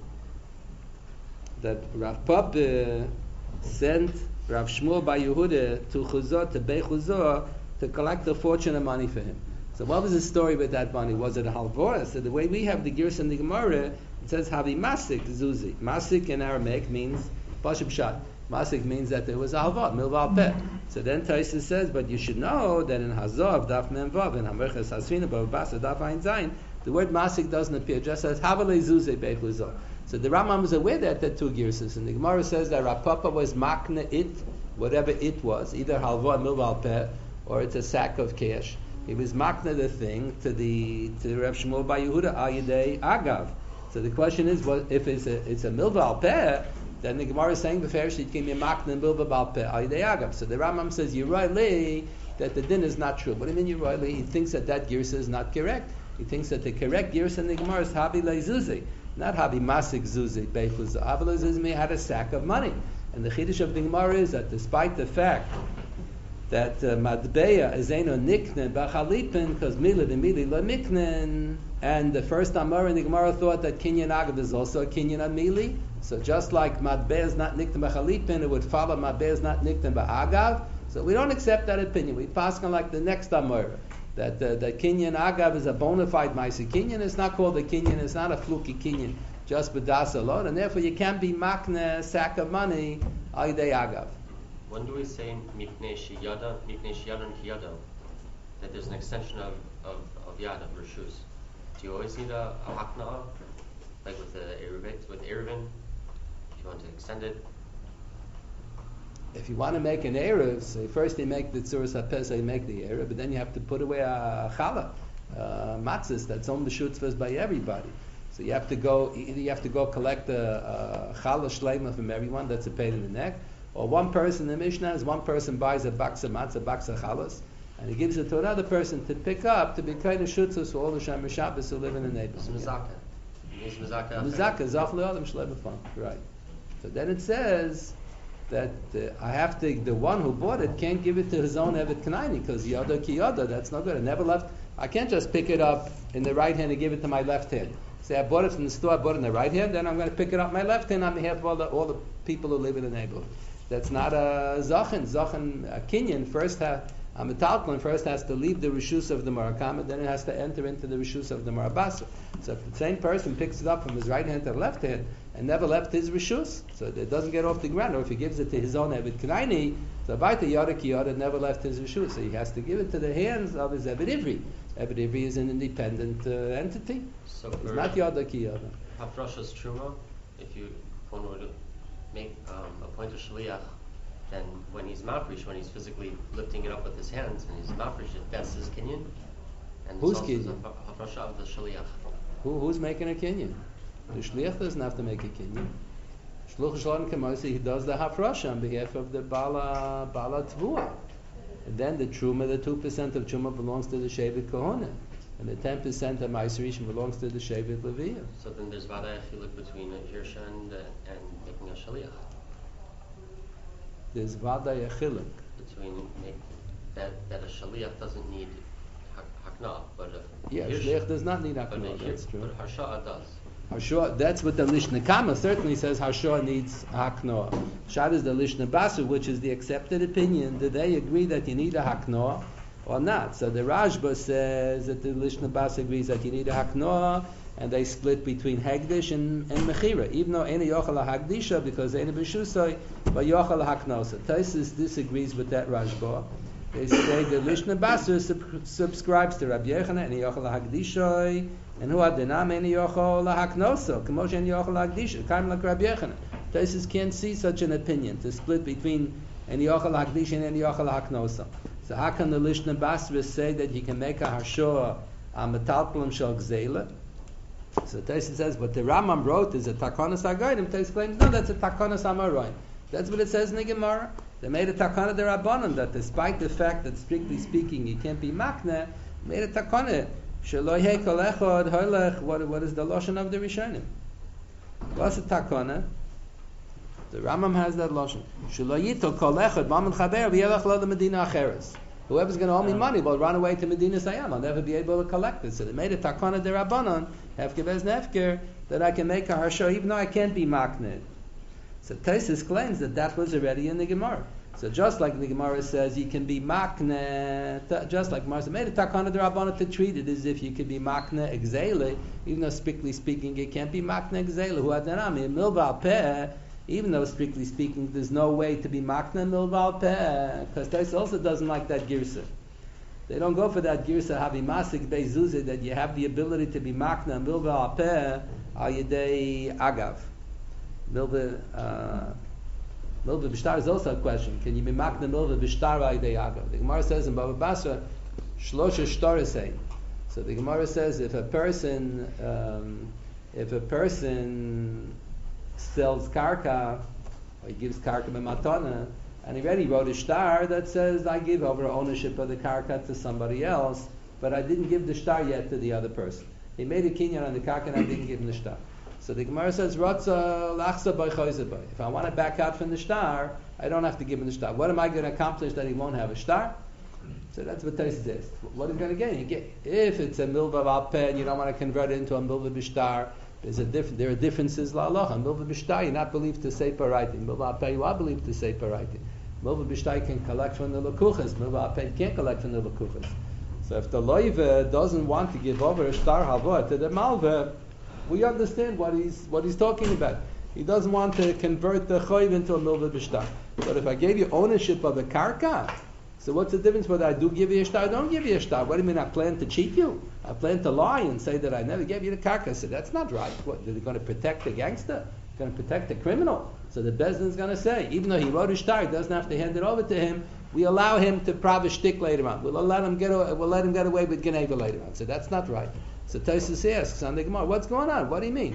That Rav Papa sent Rav Shmuel Bar Yehuda to Chuzah, to Bei Chuzah, to collect the fortune and money for him. So what was the story with that money? Was it a halvora? So the way we have the Girs in the Gemara, it says Havi Masik Zuzi. Masik in Aramaic means Pashib Shat. Masik means that there was a halva, milval peh. So then Taisus says, but you should know that in Hazov, Daf Mem Vav, in Hamerches Hasfina, Bavabasa, Daf Ein Zayin, the word Masik doesn't appear, just as Havale Zuzi Bei Chuzah. So the Rambam is aware that there are two Girsas, and the Gemara says that Rav Papa was makna it, whatever it was, either halva, milval peh, or it's a sack of cash. He was makna the thing to Rav Shmuel Bar Yehuda Ayidei Agav. So the question is, if it's a milval peh, then the Gemara is saying before she came in makna milval peh Ayidei Agav. So the Rambam says Yeroy Li that the din is not true. What do you mean Yeroy Li? He thinks that girsa is not correct. He thinks that the correct girsa in the Gemara is Habi Le Zuzi, not Habi Masik Zuzi Beifuz. Habi Le Zuzi had a sack of money, and the chiddush of the Gemara is that despite the fact that Madbeya is Eino Niknen Bachalipin, because Mila de Mili La Miknen, and the first Amar in the Gemara thought that Kinyan Agav is also a Kinyan Amili. So just like Madbeya is not Niknen Bachalipin, it would follow Madbeya is not Niknen Ba'agav. So we don't accept that opinion. We pass on like the next Amar, that the Kinyan Agav is a bona fide Maisi Kinyan. It's not called a Kinyan, it's not a fluky Kinyan, just B'das alone, and therefore you can't be Makne, sack of money, Aydei Agav. When do we say Mipnei Shiyada Kiyado, that there's an extension of Yad, of Rishus? Do you always need a Hakna, like with the Erevin, if you want to extend it? If you want to make an Erev, so first you make the Tzuras HaPesach, you make the Erev, but then you have to put away a Challah, matzahs, that's on the shutzvahs by everybody. So you have to go, either you have to go collect a Challah Shleima from everyone, that's a pain in the neck, or one person, the Mishnah is one person buys a box of matzah, a box of Chalas, and he gives it to another person to pick up, to be kind of shutzvahs for all the Shem Shabbos who live in the neighborhood. It's Mizaka. It's Mizaka. Mizaka, Zaf Le'olam Shleima Fun, right. So then it says that I have to, the one who bought it can't give it to his own Evet Kanaini, because Yada Ki Yada, that's not good. I never left, I can't just pick it up in the right hand and give it to my left hand. Say I bought it from the store, I bought it in the right hand, then I'm going to pick it up my left hand on behalf of all the people who live in the neighborhood. That's not a Zachin. Zachin, a Kinyan, first a Metalklin first has to leave the Rishus of the Marakam, then it has to enter into the Rishus of the Marabasa. So if the same person picks it up from his right hand to the left hand, and never left his Rishus, so it doesn't get off the ground, or if he gives it to his own Evet Kanaini, so Baita Yada Ki Yada never left his Rishus, so he has to give it to the hands of his Evet Ivri. Evet Ivri is an independent entity. So it's not Yada Ki Yada. Hafrashas Truma, if one were to make appoint a Shaliach, then when he's mafresh, when he's physically lifting it up with his hands, and he's mafresh, that's his Kinyan. And who's Kinyan? Hafrasha of the Shaliach. Who's making a Kinyan? The Shliach doesn't have to make a Kinyan. Shluch Shalom Kemosi, he does the Hafrasha on behalf of the Bala Tvua. And then the Truma, the 2% of Truma belongs to the Shevet Kohona. And the 10% of Ma'aser belongs to the Shevet Leviah. So then there's Vadai Chiluk between a Hirsha and making a Shaliach. There's Vadai Chiluk. Between that a Shaliach doesn't need Hakna, but a Shliach does not need Hakna, that's true. But Harsha does. Harsha, that's what the Lishna Kama certainly says. Harsha needs Hakna. Shad is the Lishna Basu, which is the accepted opinion. Do they agree that you need a Hakna or not? So the Rajba says that the Lishna Basu agrees that you need a Hakna, and they split between Hagdish and Mechira. Even though Eni Yochel HaHagdisha, because Eni B'Shusay, but Yochel HaHaknosa. Taisus disagrees with that Rajba. They say the Lishna Basu subscribes to Rabbi Yochanan, Eni Yochel HaHagdisha, and who Adenam Eni Yochel HaHaknosa, K'mosh Eni Yochel HaHagdisha, Kaim like Rabbi Yochanan. Taisus can't see such an opinion, to split between Eni Yochel HaHagdisha and Eni Yochel HaHaknosa. So how can the Lishna Basu say that you can make a Harsha on Metalplam Shal Gzela? So Taisus says, what the Rambam wrote is a Takonas Agayim. Taisus claims, no, that's a Takonas Amaroim. That's what it says in the Gemara. They made a takana derabanan that despite the fact that strictly speaking you can't be makne, made a takana. Shelo yeh kol echad holech. What is the lashon of the Rishonim? What's a takana? The Rambam has that lashon. Shelo yitol kol echad mamen chaber v'yelach lo medina acheres. Whoever's going to owe me money will run away to Medina Sayam. I'll never be able to collect it. So they made a takana derabanan, hefker bez nefker, that I can make a harsha even though I can't be makne. So Taisus claims that was already in the Gemara. So just like the Gemara says you can be makne, just like Gemara made a takana derabanan to treat it as if you could be makne exele, even though strictly speaking you can't be makne exele. Who adanami milval peh. Even though strictly speaking there's no way to be makna milval peh, because Taisus also doesn't like that girsa. They don't go for that girsa havi masik beizuzah that you have the ability to be makna milval peh al yedei agav. Milva b'shtar is also a question. Can you be makna milva b'shtar al yedei agav? The Gemara says in Bava Basra shlosha shtarisei. So the Gemara says if a person sells karka, or he gives karka b'matana, and he already wrote a shtar that says I give over ownership of the karka to somebody else, but I didn't give the shtar yet to the other person. He made a kinyan on the karka and I didn't give him the shtar. So the Gemara says, Ratza lachsa by chayze by. If I want to back out from the shtar, I don't have to give him the shtar. What am I going to accomplish that he won't have a shtar? So that's what Taisus says. What is going to get? If it's a milva v'alpeh and you don't want to convert it into a milva b'shtar, there are differences la halacha. Milva b'shtar you're not believed to say paraitim. Milva alpeh you are believed to say paraitim. Milva b'shtar can collect from the lekuchas. Milva alpeh you can't collect from the lekuchas. So if the loive doesn't want to give over a shtar havor to the malva, we understand what he's talking about. He doesn't want to convert the choiv into a milva b'shtar. But if I gave you ownership of the karka, so what's the difference whether I do give you a shtar or don't give you a shtar? What do you mean I plan to cheat you? I plan to lie and say that I never gave you the karka. So that's not right. What, are they going to protect the gangster? Going to protect the criminal? So the Bezdin's going to say, even though he wrote a shtar, he doesn't have to hand it over to him. We allow him to prav shtick later on. We'll let him get away with geneva later on. So that's not right. So Taisus asks on the Gemara, what's going on? What do you mean?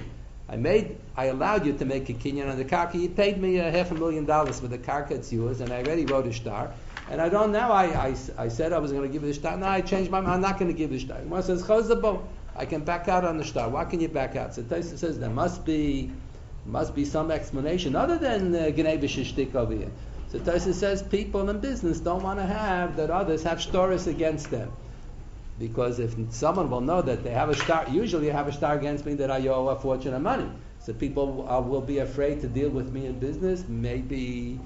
I allowed you to make a kinyan on the karka. You paid me $500,000 for the karka. It's yours, and I already wrote a shtar. And I don't now. I said I was going to give you the shtar. Now I changed my mind. I'm not going to give you the shtar. Gemara says chazabo. I can back out on the shtar. Why can you back out? So Taisus says there must be some explanation other than geneva shtick over here. So Taisus says people in business don't want to have that others have shtaris against them. Because if someone will know that they have a shtar, usually you have a shtar against me that I owe a fortune of money. So people will be afraid to deal with me in business. Maybe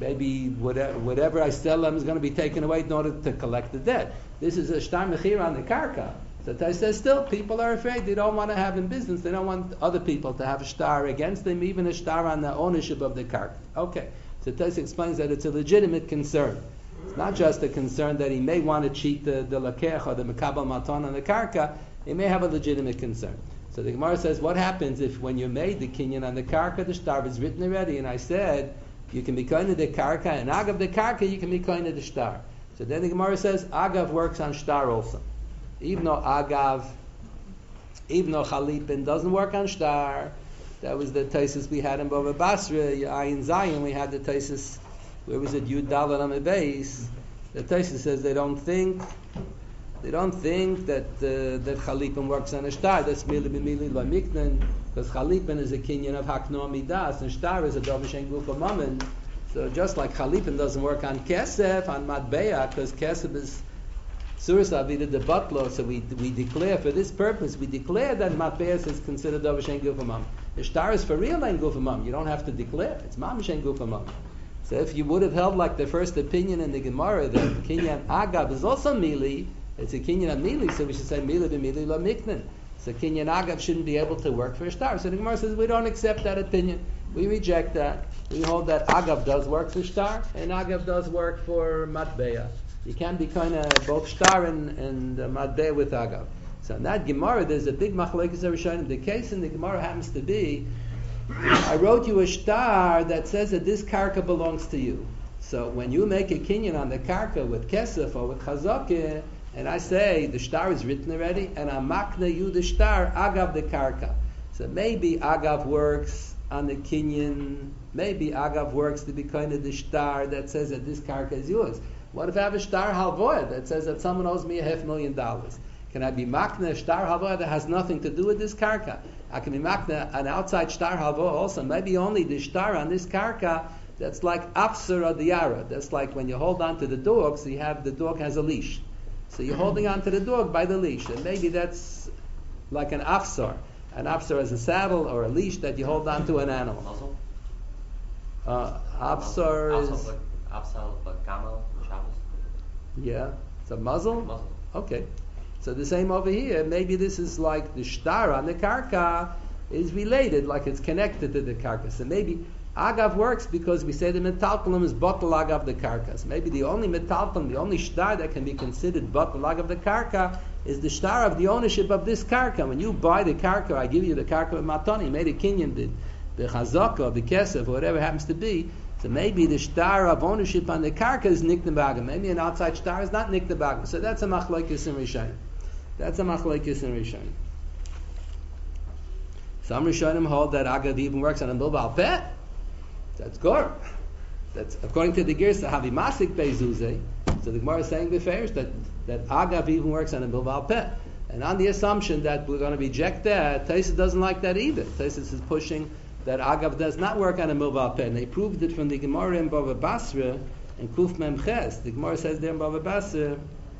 whatever I sell them is going to be taken away in order to collect the debt. This is a shtar mechira on the karka. So Taisus says still people are afraid. They don't want to have in business. They don't want other people to have a shtar against them, even a shtar on the ownership of the karka. Okay. So Taisus explains that it's a legitimate concern. It's not just a concern that he may want to cheat the lakech or the mekabel maton on the karka. He may have a legitimate concern. So the Gemara says, what happens if when you made the kinyan on the karka, the shtar is written already, and I said you can be kind of the karka, and agav the karka you can be kind of the shtar. So then the Gemara says agav works on shtar also, even though chalipin doesn't work on shtar. That was the Taisus we had in Bava Basra, Ayin Zion. We had the Taisus. Where was it? Yud Dalet Amid Beis. The Taisus says they don't think that chalipin works on a shtar. That's mili b'mili lo miknen, because chalipin is a kinyan of hakno midas, and shtar is a dovish and gufa mammon. So just like chalipin doesn't work on kesef, on matbeya, because kesef is suris avida de butlo. So we declare for this purpose, we declare that matbeya is considered dovish and gufa mammon. The shtar is for real and gufa mammon. You don't have to declare. It's mamish and gufa mammon. So if you would have held like the first opinion in the Gemara that kinyan agav is also mili, it's a kinyan of mili, so we should say mili b'mili lo miknen. So kinyan agav shouldn't be able to work for a shtar. So the Gemara says we don't accept that opinion. We reject that. We hold that agav does work for shtar and agav does work for matbeya. You can't be kind of both shtar and matbeya with agav. So in that Gemara there's a big machlokes Rishonim. The case in the Gemara happens to be, I wrote you a shtar that says that this karka belongs to you. So when you make a kinyan on the karka with kesef or with chazakah, and I say the shtar is written already, and I makna you the shtar agav the karka. So maybe agav works on the kinyan. Maybe agav works to be kind of the shtar that says that this karka is yours. What if I have a shtar halvoah that says that someone owes me $500,000? Can I be makna a shtar halvoah that has nothing to do with this karka? I can be makna an outside shtar halvoah also. Maybe only the shtar on this karka that's like afsar or diyara. That's like when you hold on to the dog, so the dog has a leash. So you're holding on to the dog by the leash. And maybe that's like an afsar. An afsar is a saddle or a leash that you hold on to an animal. Muzzle? Afsar is... Afsal, but gamal, Shabbos? Yeah. It's a muzzle? Muzzle. Okay. So the same over here. Maybe this is like the shtar on the karka is related, like it's connected to the karka. So maybe agav works because we say the metalpalim is batal agav the karkas. Maybe the only metalpalim, the only shtar that can be considered batal agav the karka is the shtar of the ownership of this karka. When you buy the karka, I give you the karka of matani, made a kinyan, the chazaka, the kesef, whatever happens to be. So maybe the shtar of ownership on the karka is niknebagam. Maybe an outside shtar is not niknebagam. So that's a machlokes in Rishonim. That's a machlokes in Rishonim. Some Rishonim hold that agav even works on a milbal pet. That's Gor. That's according to the Girsa Havi Masik Beizuzeh. So the Gemara is saying beferish that agav even works on a milbal pet. And on the assumption that we're going to reject that, Taisus doesn't like that either. Taisus is pushing that agav does not work on a milbal pet. And they proved it from the Gemara in Bava Basra and Kuf Mem Ches. The Gemara says there in Bava Basra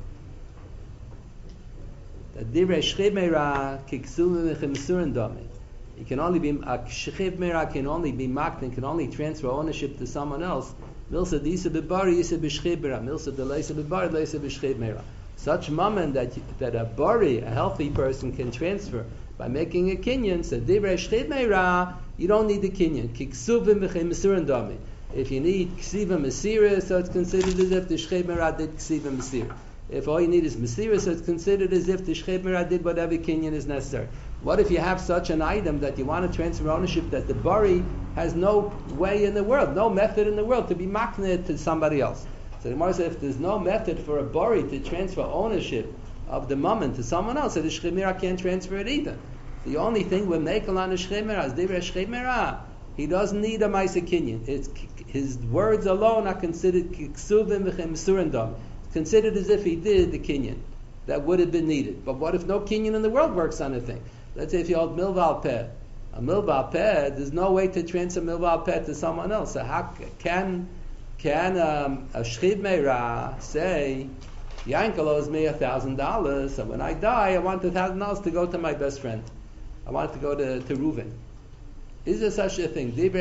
that Divrei Shchiv Meira Kiksuvim V'Chimsurin Dami. It can only be a shchiv meira can only be marked and can only transfer ownership to someone else. Milsa disa bebari yisa b'shchiv meira. Milsa deleisa bebari leisa b'shchiv meira. Such mammon that a bari, a healthy person, can transfer by making a kinyan. So divrei shchiv meira, you don't need the kinyan. Kiksuvim v'chimsurin dami. If you need ksiva mesira, so it's considered as if the shchiv meira did ksiva mesira. If all you need is mesira, so it's considered as if the shchiv meira did whatever kinyan is necessary. What if you have such an item that you want to transfer ownership that the bari has no way in the world, no method in the world to be makneh to somebody else? So the Gemara says if there's no method for a bari to transfer ownership of the mammon to someone else, so the shchimera can't transfer it either. The only thing with mekel on the shchimera is divrei shchimera. He doesn't need a ma'aseh kinyan. It's his words alone are considered kiksuvim v'chimsurin dam. It's considered as if he did the kinyan that would have been needed. But what if no kinyan in the world works on a thing? Let's say if you hold milval peh. A milval peh, there's no way to transfer milval peh to someone else. So how can a shchiv meira say, Yankel owes me $1,000, so when I die, I want the $1,000 to go to my best friend. I want it to go to Reuven. Is there such a thing? It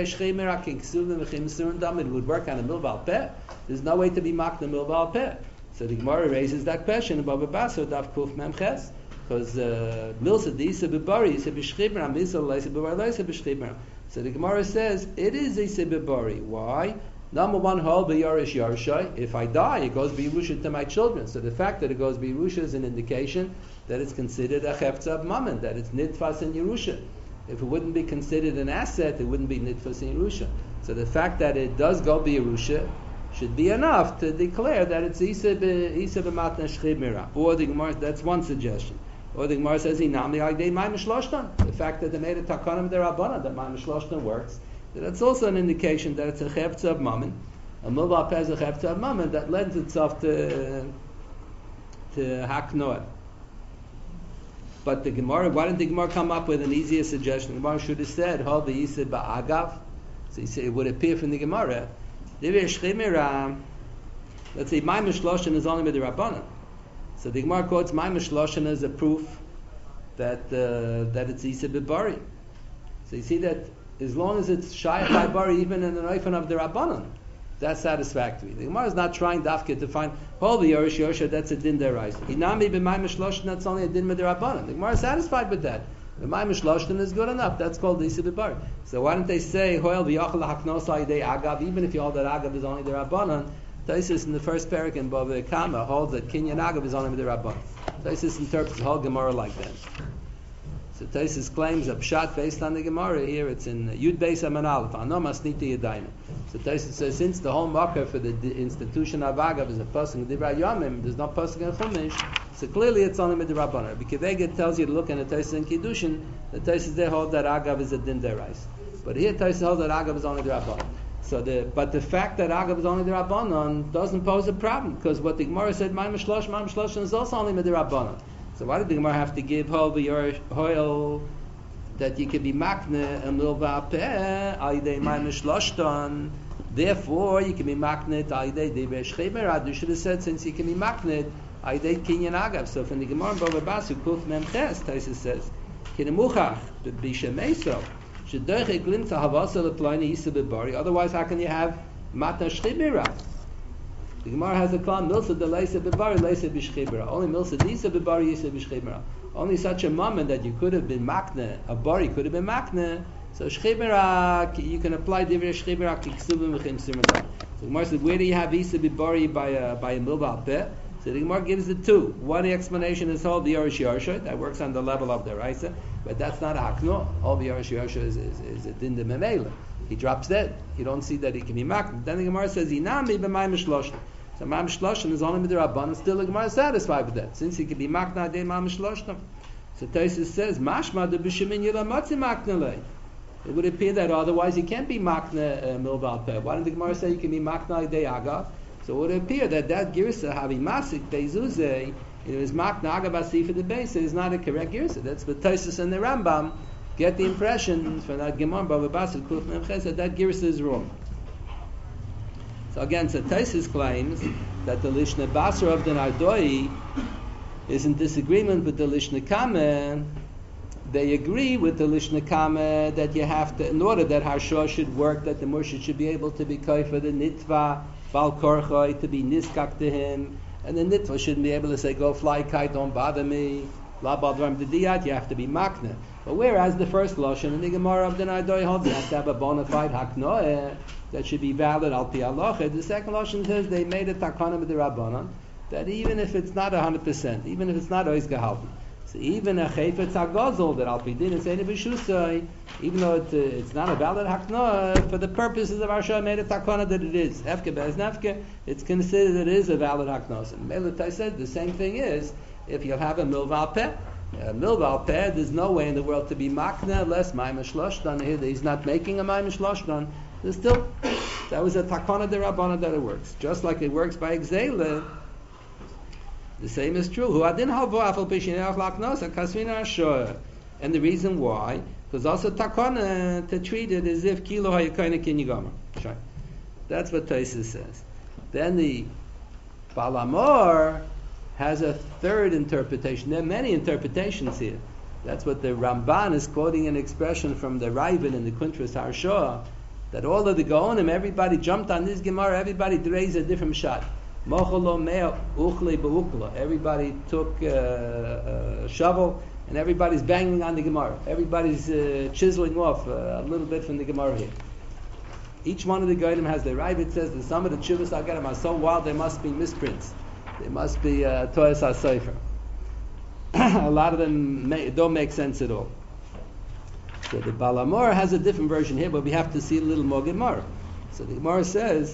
would work on a milval peh. There's no way to be mocked in a milval peh. So the Gemara raises that question about Baba Daf Kuf Mem Ches. Because Milsa Disa Bibari is a Bishchibra, Milsa Laisa Bibari Laisa Bishchibra. So the Gemara says it is a Sibibari. Why? Number one, Hol B'Yarish Yarshai. If I die, it goes B'Yerusha to my children. So the fact that it goes B'Yerusha is an indication that it's considered a Chefza of Mammon, that it's Nitfas in Yerusha. If it wouldn't be considered an asset, it wouldn't be Nitfas in Yerusha. So the fact that it does go B'Yerusha should be enough to declare that it's Isa B'Matna Shchib Mira. Or the Gemara, that's one suggestion. Or the Gemara says, the fact that they made a takanim derabbanan, that Maim Shloshtan works, that's also an indication that it's a chefza of mammon. A milval peh is a chefza of mammon that lends itself to haknoah. But the Gemara, why didn't the Gemara come up with an easier suggestion? The Gemara should have said, Hol v'yiseh ba'agav. So you say it would appear from the Gemara. Let's say Maim Shloshtan is only with the Rabbanan. So the Gemara quotes Maim Shloshtan as a proof that it's Isa B'Bari. So you see that as long as it's Shayach by Bari, even in the Neifan of the Rabbanan, that's satisfactory. The Gemara is not trying dafke to find Hol v'Yorish Yosha, that's a din deraisa. Inami b'Maim Shloshtan, that's only a din Rabbanan. The Gemara is satisfied with that. The Maim Shloshtan is good enough. That's called Isa B'Bari. So why don't they say Hoel v'Yachal haknosai dei Agav, even if you hold that Agav is only the Rabbanan? Taisus in the first parak in Bava Kama holds that Kinyan Agav is only the Rabban. Taisus interprets the whole Gemara like that. So Taisus claims a pshat based on the Gemara. Here it's in Yud Beis Aman Aleph. Ano masniti yadayim. So Taisus says since the whole marker for the institution of Agav is a pasuk Divrei Yomim, there's no pasuk in Chumash. So clearly it's only with the Rabban. Rabbi Kivega tells you to look in the Taisus in Kiddushin. The Taisus they hold that Agav is a din derais. But here Tosfos holds that Agav is only the Rabbanon. But the fact that Agav is only the Rabbanon doesn't pose a problem, because what the Gemara said, Ma'am Shlosh is also only the Rabbanon. So why did the Gemara have to give Hoil that you could be makne a milva peh aidei Ma'am Shloshton? Therefore, you can be makne aidei Divrei Shcheber. You should have said, since you can be makne aidei Kinyan Agav. So from the Gemara in Bava Basra, Kuf Mem Ches, Tosfos says, Kinemuchach b'Shemeso. Otherwise, how can you have Mata Shchibira? The Gemara has a claim, Milsa de Leisa Bibari, Leisa Bishchibira. Only Milsa Disa Bibari, Yisa Bishchibira. Only such a moment that you could have been Makne, a Bari could have been Makne. So Shchibira, you can apply Divrei Shchibira, Kiksubim V'chim Simrata. So the Gemara says, where do you have Yisa Bibari by a Milva Peh? So the Gemara gives it two. One explanation is all the Yorish Yorsha, that works on the level of the Raisa, but that's not a Hakno. All the Yorish Yorsha is a Din de Memela. He drops dead. You don't see that he can be Makna. Then the Gemara says, Inami b'mayim shloshim. So Ma'am Shloshim is only midrabban, still the Gemara is satisfied with that, since he can be Makna de Ma'am Shloshim. So Tosfos says, Mashma de b'shemin yilamatzi Makna lei. It would appear that otherwise he can't be Makna milval peh. Why didn't the Gemara say you can be Makna de Agav? So it would appear that girsa having masik beizuzeh, it was makna agabasi for the base, is not a correct girsa. That's what Tosfos and the Rambam get the impression from that Gemara Bava Basra Kuf Mem Ches that girsa is wrong. So again, so Tosfos claims that the Lishna Basra of the Nardoi is in disagreement with the Lishna Kameh. They agree with the Lishna Kameh that you have to, in order that Harshah should work, that the Murshid should be able to be koifa the nitva Bal Korchoi, to be niskak to him, and the nitva shouldn't be able to say, go fly kite, don't bother me, la badram dediyat, you have to be makne. But whereas the first Lashon in the Gemara of the Nardoi holds, you have to have a bona fide haknoeh that should be valid al pi halacha. The second Lashon says they made a takana with the Rabbanon, that even if it's not 100%, even if it's not ois gehalten, so even a chayfetz hagazol that al pi din is eine b'shusay, even though it's not a valid haknoah, for the purposes of Arsha made a takana that it is hefke bez nefke, it's considered that it is a valid haknoah. And Melatai said the same thing is if you have a milval peh. Milval peh, there's no way in the world to be makna unless ma'im shloshdan. Here he's not making a ma'im shloshdan. There's still that was a takana de Rabbana that it works, just like it works by exele. The same is true. And the reason why, because also takana to treat it as if kilo hayakaina kinyigamar. That's what Tosfos says. Then the Balamor has a third interpretation. There are many interpretations here. That's what the Ramban is quoting an expression from the Raven in the Quintras Harshah, that all of the Gaonim, everybody jumped on this Gemara, everybody raised a different shot. Everybody took a shovel and everybody's banging on the Gemara. Everybody's chiseling off a little bit from the Gemara here. Each one of the Geonim has their right. It says that some of the Chuvas Agadim are so wild they must be misprints. They must be Toyas HaSefer. A lot of them don't make sense at all. So the Balamor has a different version here, but we have to see a little more Gemara. So the Gemara says,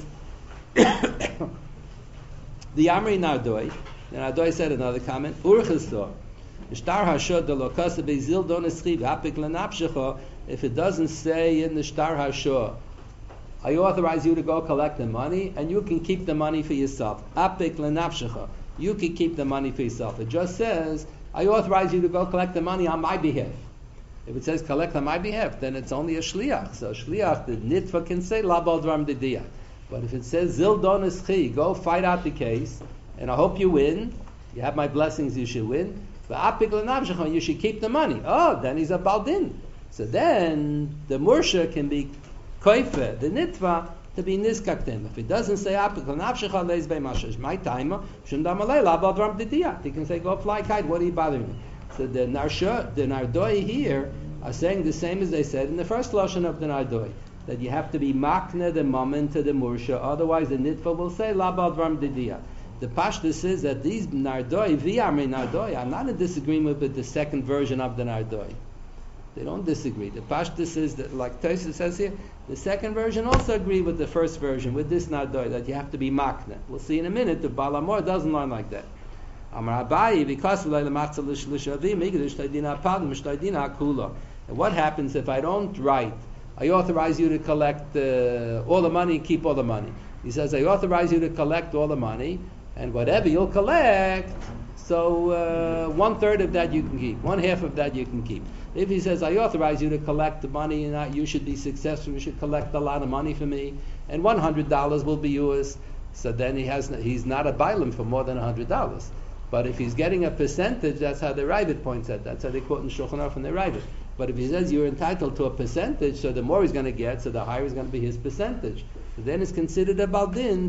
the Amri Nardoi, and Nardoi said another comment, Urchasor, Shtar Hashod de Lokasa Bezil Don Eschiv Hapik Lenapshecho, if it doesn't say in the Shtar Hashod, I authorize you to go collect the money, and you can keep the money for yourself. Apik lenafshecha. You can keep the money for yourself. It just says, I authorize you to go collect the money on my behalf. If it says collect on my behalf, then it's only a shliach. So shliach, the nitva can say labal dram dediyah. But if it says zil don eschi, go fight out the case, and I hope you win. You have my blessings, you should win. But apik lenafshecha, you should keep the money. Oh, then he's a baldin. So then the mursha can be koife, the nitva, to be niskaktem. If it doesn't say apikal nafshecha leis bei mashash, my timer, shundam alei labal dram dediyah. He can say go fly kite, what are you bothering me? So the Nardoi here are saying the same as they said in the first lashon of the Nardoi, that you have to be makne the moment to the mursha, otherwise the nitva will say labal dram dediyah. The Pashtus says that these Nardoi, v'amri Nardoi, are not in disagreement with the second version of the Nardoi. They don't disagree. The Pashtus is that, like Tosfos says here, the second version also agree with the first version, with this Nardoi, that you have to be makne. We'll see in a minute, the Balamor doesn't learn like that. Amar Abayi, because and what happens if I don't write I authorize you to collect all the money and keep all the money. He says, I authorize you to collect all the money, and whatever you'll collect, so 1/3 of that you can keep, 1/2 of that you can keep. If he says, I authorize you to collect the money, and you should be successful, you should collect a lot of money for me, and $100 will be yours, so then he's not a bailam for more than $100. But if he's getting a percentage, that's how the Ravid points out. That's how they quote in Shulchan Aruch from the Ravid. But if he says you're entitled to a percentage, so the more he's going to get, so the higher is going to be his percentage. So then it's considered a baldin.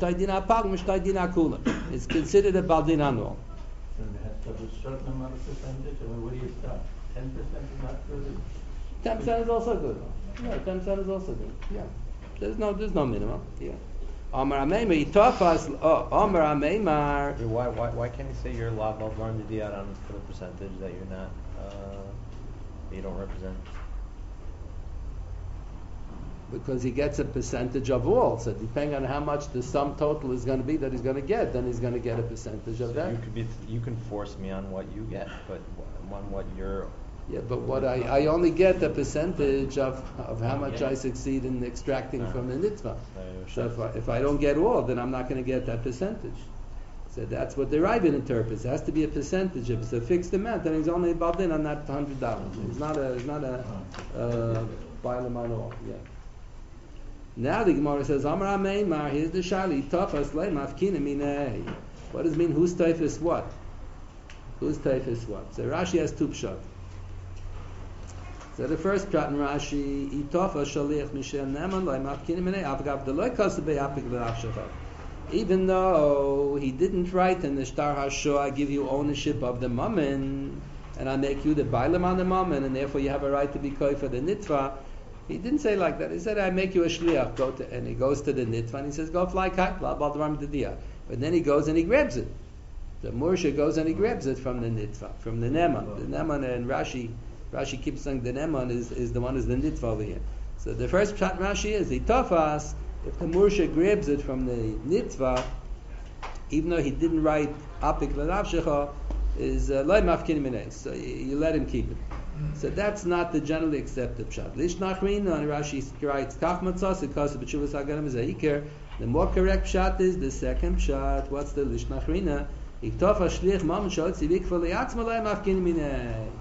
It's considered a baldin annual. So it has to have a certain amount of percentage. I mean, what do you start? 10% is not good. 10% is also good. Yeah, 10% is also good. Yeah, there's no minimum. Yeah. Amar Ameimar Yitofas. Amar Ameimar. Why can't you say you're allowed to learn the diyat on for the percentage that you're not, that you don't represent? Because he gets a percentage of all. So depending on how much the sum total is going to be that he's going to get, then he's going to get a percentage of that. You can force me on what you get, but on what you're. Yeah, but what I only get a percentage of how much I succeed in extracting from the nitzvah. So if I don't get all, then I'm not going to get that percentage. So that's what the Ravid interprets. It has to be a percentage. If it's a fixed amount, then he's only about in on that $100. It's not a bailam on all. Yeah. Now the Gemara says, Amar Ameimar, here's the shali, tafas le mafkina minei. What does it mean? Whose taif is what? Whose taif is what? So Rashi has two pshat. So the first pshat in Rashi, itafa shaliach mishel neman le mafkina minei avgav deloi kasabei apik le'afshachav. Even though he didn't write in the Shtar HaShoah, I give you ownership of the mammon, and I make you the bailam on the mammon, and therefore you have a right to be koi for the nitva. He didn't say like that. He said, I make you a shliach, and he goes to the nitva, and he says, go fly kite, blah, blah, blah, blah. But then he goes and he grabs it. The Mursha goes and he grabs it from the nitva, from the neman. The neman, and Rashi keeps saying the neman is the one who's the nitva over here. So the first pshat Rashi is, the tofas, if the Mursha grabs it from the nitva, even though he didn't write apik l'nafshecha, is loy mafkin minei. So you let him keep it. So that's not the generally accepted pshat. Lishnachrin on Rashi writes kach matzas because of b'tshuvas haganim zeikir. The more correct pshat is the second pshat. What's the lishnachrina? Iktof hashlich mam shot zivik for liatzma loy mafkin minei.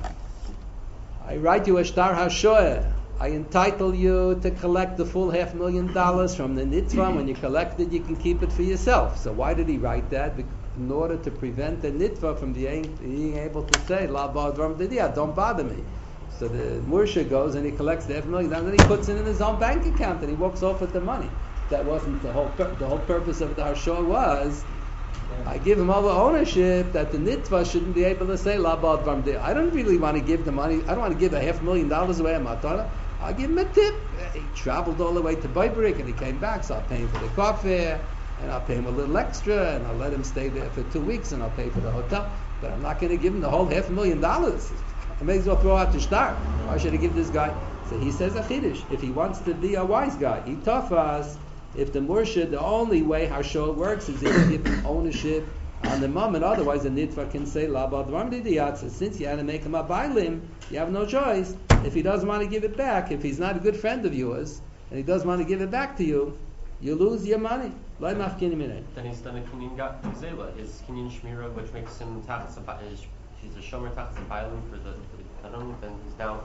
I write you a shtar hashoah. I entitle you to collect the full $500,000 from the nitva. When you collect it, you can keep it for yourself. So why did he write that? In order to prevent the nitva from being able to say, La ba'adram didiyah, don't bother me. So the Mursha goes and he collects the $500,000, and then he puts it in his own bank account and he walks off with the money. That wasn't the whole purpose of the Harshah was, I give him all the ownership that the nitva shouldn't be able to say, La ba'adram didiyah. I don't really want to give the money, I don't want to give $500,000 away, I'll give him a tip. He traveled all the way to Beiberik and he came back, so I'll pay him for the car fare, and I'll pay him a little extra, and I'll let him stay there for 2 weeks, and I'll pay for the hotel. But I'm not going to give him the whole $500,000. I may as well throw out the shtar. Why should I give this guy? So he says a chiddush. If he wants to be a wise guy, he tafas. If the murshid, the only way Harshah works is if you give him ownership on the moment. Otherwise, the nitva can say la ba'adram didiyah. So since you had to make him a bailim, you have no choice. If he doesn't want to give it back, if he's not a good friend of yours, and he doesn't want to give it back to you, you lose your money. Then he's done a kinyan gazela, his kinyan shmira, which makes him he's a shomer tachas and bailim for the kanon. Then he's now.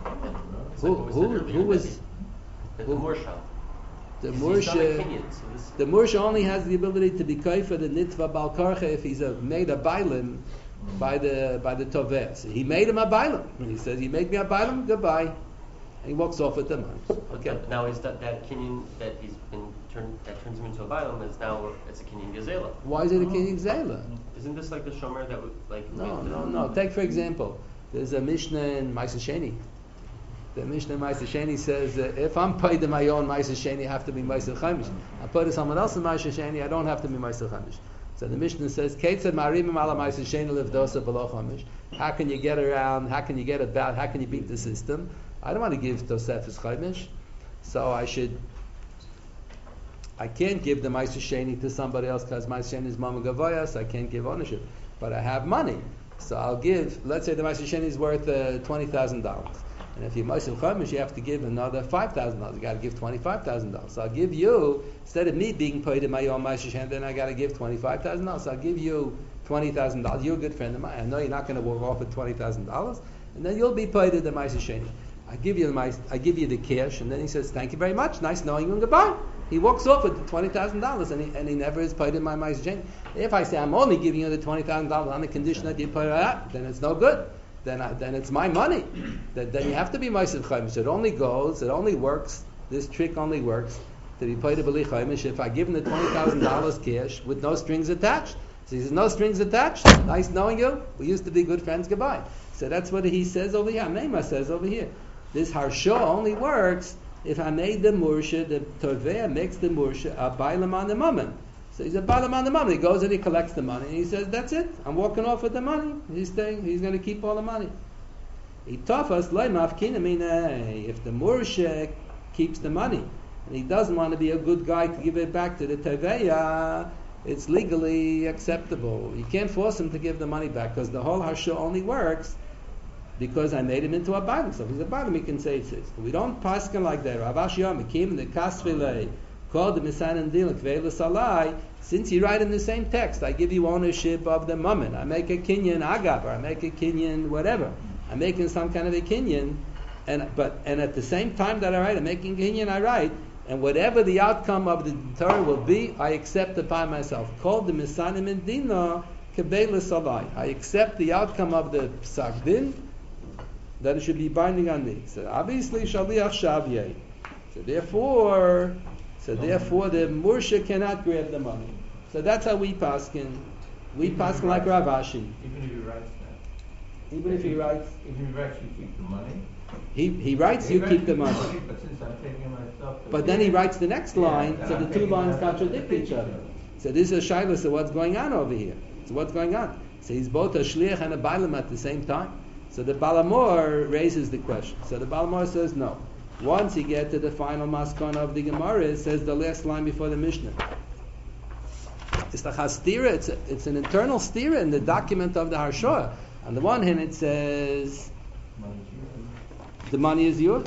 Who was the Mursha? The Mursha only has the ability to be kaifa the nitva bal karcha if he's made a bailim by the toveh. So he made him a bailim. He says, "You make me a bailim, goodbye." And he walks off with the money. Okay. But now is that kinyan that he's been that turns him into a bailim is now it's a kinyan gazela. Why is it a kinyan gazela? Isn't this like the shomer that would like? No. Take for example, there's a Mishnah in Ma'aser Sheni. The Mishnah Ma'aser Sheni says if I'm paid in my own Ma'aser Sheni, I have to be Ma'aser Chamish. I'm paid to someone else's Ma'aser Sheni, I don't have to be Ma'aser Chamish. So the Mishnah says, "Ketzad marimim ala Ma'aser Sheni levdosa below Chamish." How can you get around? How can you get about? How can you beat the system? I don't want to give Tosefes Chamish, so I can't give the Ma'aser Sheni to somebody else because Ma'aser Sheni is Mama Gavoya, so I can't give ownership. But I have money, so I'll give. Let's say the Ma'aser Sheni is worth $20,000. And if you're Moshe Chomish, you have to give another $5,000. You got to give $25,000. So I'll give you, instead of me being paid in my own Moshe Shem, then I got to give $25,000. So I'll give you $20,000. You're a good friend of mine. I know you're not going to walk off with $20,000, and then you'll be paid in the Moshe Shem. I give you the cash, and then he says, "Thank you very much. Nice knowing you, and goodbye." He walks off with the $20,000, and he never is paid in my Moshe Shem. If I say I'm only giving you the $20,000 on the condition that you pay that, then it's no good. Then it's my money. Then you have to be Moshe Chomish. It only works. This trick only works to be paid a B'li Chomish if I give him the $20,000 cash with no strings attached. So he says, no strings attached. Nice knowing you. We used to be good friends. Goodbye. So that's what he says over here. Meima says over here. This harsha only works if I made the mursha, the Tovea makes the mursha a bailam on the moment. So he's a bailam on the moment. He goes and he collects the money and he says, that's it. I'm walking off with the money. He's going to keep all the money. If the mursha keeps the money and he doesn't want to be a good guy to give it back to the Tovea, it's legally acceptable. You can't force him to give the money back because the whole harsha only works because I made him into a bailam. So if he's a bailam, he can say it's his. We don't paskin like that. Rav Ashi Yom came the kasvile called the misan and deal kveilu salai. Since you write in the same text, I give you ownership of the moment. I make a kinyan agav, or I make a kinyan whatever. I'm making some kind of a kinyan, and at the same time that I write, I'm making kinyan. I write, and whatever the outcome of the Torah will be, I accept it by myself. Called the misanim and dina kveilu salai. I accept the outcome of the psak din, that it should be binding on me. So obviously, shaliach shavye. So therefore, the mursha cannot grab the money. So that's how we paskin. We paskin like Rav Ashi. Even if he writes that. Even if he writes, you keep the money. He writes, you keep the money. But since I'm taking myself. But then he writes the next line, so the two lines contradict each other. So this is a shaila. So what's going on over here? So what's going on? So he's both a shliach and a bailam at the same time. So the Balamor raises the question. So the Balamor says no. Once you get to the final maskana of the Gemara, it says the last line before the Mishnah. It's the chastira. It's an internal stira in the document of the Harsha. On the one hand, it says the money is yours.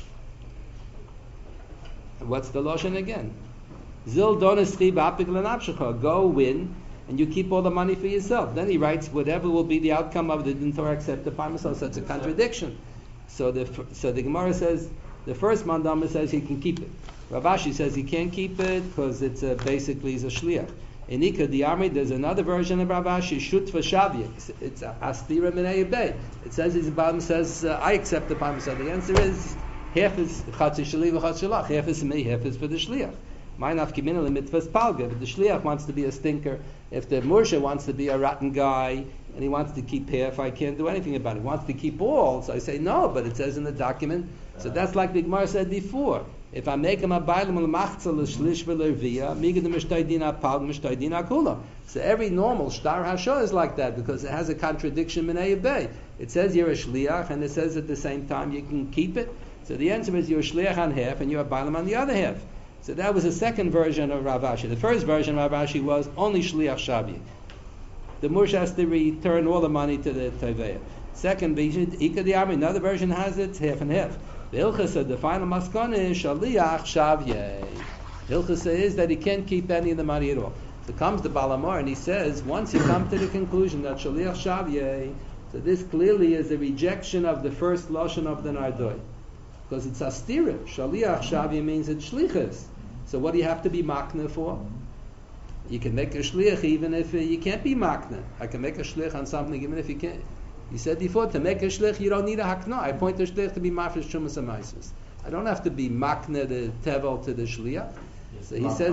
What's the lashon again? Zil doneschi ba'apik lenapshecha. Go win. And you keep all the money for yourself. Then he writes, whatever will be the outcome of the din Torah accepted by myself. So it's a contradiction. So the Gemara says, the first mandama says he can keep it. Rav Ashi says he can't keep it because it's basically he's a shliach. In Ika Diarmi, there's another version of Rav Ashi, Shut Vashavya. It's Astira Minei Bey. It says his bottom says, I accept it by myself. The answer is, half is Chatzi Shali v'Chatzi Shalach. Half is me, half is for the shliach. But the shliach wants to be a stinker. If the mursha wants to be a rotten guy and he wants to keep half, I can't do anything about it. He wants to keep all, so I say no. But it says in the document. So that's like the Gemara said before. If I make him a bailam l'machzal l'shlish v'lervia, migad m'shtaydina pal m'shtaydina kula. So every normal shtar hasha is like that because it has a contradiction minei bay. It says you're a shliach and it says at the same time you can keep it. So the answer is you're a shliach on half and you're a bailam on the other half. So that was the second version of Rav Ashi. The first version of Rav Ashi was only shliach shabi. The mursha has to return all the money to the Tevea. Second version, Ika Diarmi, another version has it half and half. The Hilchah said the final maskana is shaliach shavye. Hilchah says that he can't keep any of the money at all. So comes the Balamor and he says, once you come to the conclusion that shaliach shavye, so this clearly is a rejection of the first lashon of the Nardoi. Because it's astira. Shaliach shavya means it's shlichus. So what do you have to be makna for? You can make a shliach even if you can't be makna. I can make a shliach on something even if you can't. You said before, to make a shliach you don't need a hakna. I point the shliach to be mafresh shumas amaisus. I don't have to be makna the tevel to the shliach. So he says.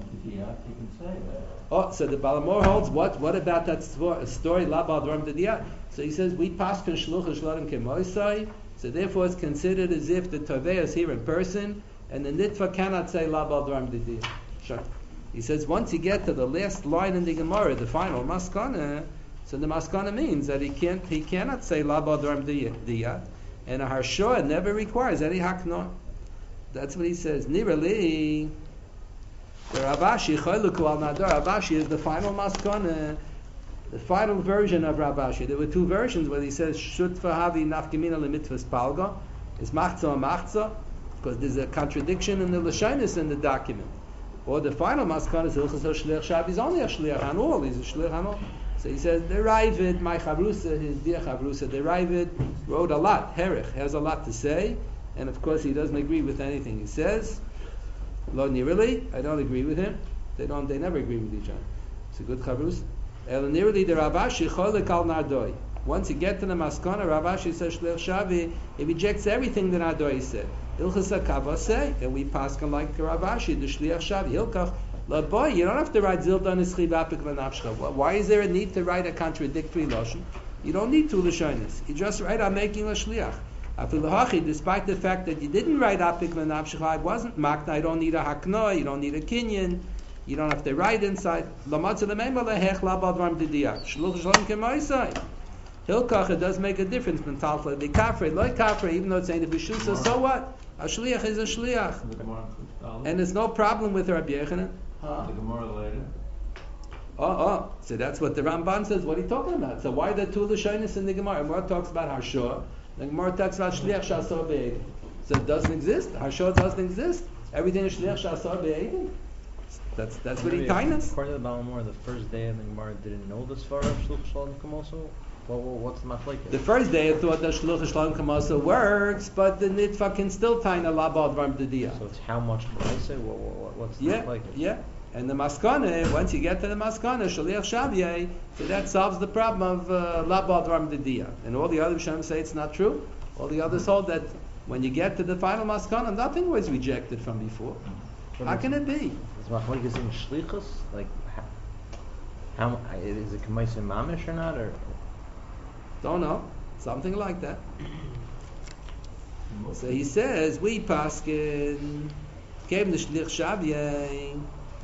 Oh, so the Balamor holds what? What about that story? Labal Dram Didiyah. So he says we paskin shluchah shlorim kemoisai. So therefore it's considered as if the Tovei is here in person, and the Nitva cannot say Labal Dram Didiyah. Sure. He says once you get to the last line in the Gemara, the final Maskana, so the Maskana means that he cannot say Labal Dram Didiyah, and a Harsha never requires any Hakna. That's what he says. Nirali, the Rav Ashi Chayluku al Nadar. Rav Ashi is the final Maskana. the final version of Rav Ashi. There were two versions where he says Shutfa Havi Nafkamina Lemitvas Palga is Machza and Machza, because there's a contradiction in the Lashonis in the document. Or the final Maskana is Hilchas HaShliach Shav is only a Shliach Hanol, he's a Shliach Hanol. So he says, the Ravid, my Chavrusa, his dear Chavrusa, the Ravid wrote a lot, Herich, has a lot to say, and of course he doesn't agree with anything he says. Lo Nirili, I don't agree with him. They never agree with each other. It's a good Chavrusa. El Nirili, the Rav Ashi, Cholek al Nardoi. Once you get to the Maskana, Rav Ashi says Shliach Shavi, he rejects everything that Nardoi said. Ilchas HaKava say, and we pass him like Rav Ashi, the Shliach Shavi, Hilkach, boy, you don't have to write Zildan Ischli Vapik Lanavshcha. Why is there a need to write a contradictory Lashon? You don't need two Lashonis. You just write, I'm making a Shliach. Afilahachi, despite the fact that you didn't write Apik Lanavshcha, I wasn't Makna, I don't need a Hakna, you don't need a Kinyan, you don't have to write inside. Lamatza Lemema Lehech Labadvarm Didiak. Shluch Shalom Kemaisai. Hilkach, it does make a difference between Talfa, the Kafre, Loi Kafre, even though it's saying the Bishusa, so what? A Shliach is a Shliach. And there's no problem with Rabbi Yechanan. The Gemara later. So that's what the Ramban says. What are you talking about? So why are there two Lashonis in the Gemara? Gemara talks about Harshor. The Gemara talks about Shliach Shasor Be'edin. So it doesn't exist. Harshor doesn't exist. Everything is Shliach Shasor Be'edin. That's what he tells us. According to the Balamor, the first day of the Gemara didn't know this far of Shluch Shalom Kamoso. What's the machlekes? The first day I thought that Shluch Shalom Kamoso works, but the Nitfa can still tie a Labad Varm Didia. So it's how much Kamoso? What's the machlekes? Yeah. And the Maskana, once you get to the Maskana, Shaliach Shaviyeh, so that solves the problem of Labad Ram Didia. And all the other Rishonim say it's not true. All the others hold that when you get to the final Maskana, nothing was rejected from before. How can it be? Is machlekes in Shlichus? Like, how is it Kamoso Mamish or not? Or don't know. Something like that. So he says, we paskin came the Shliach Shaviyeh.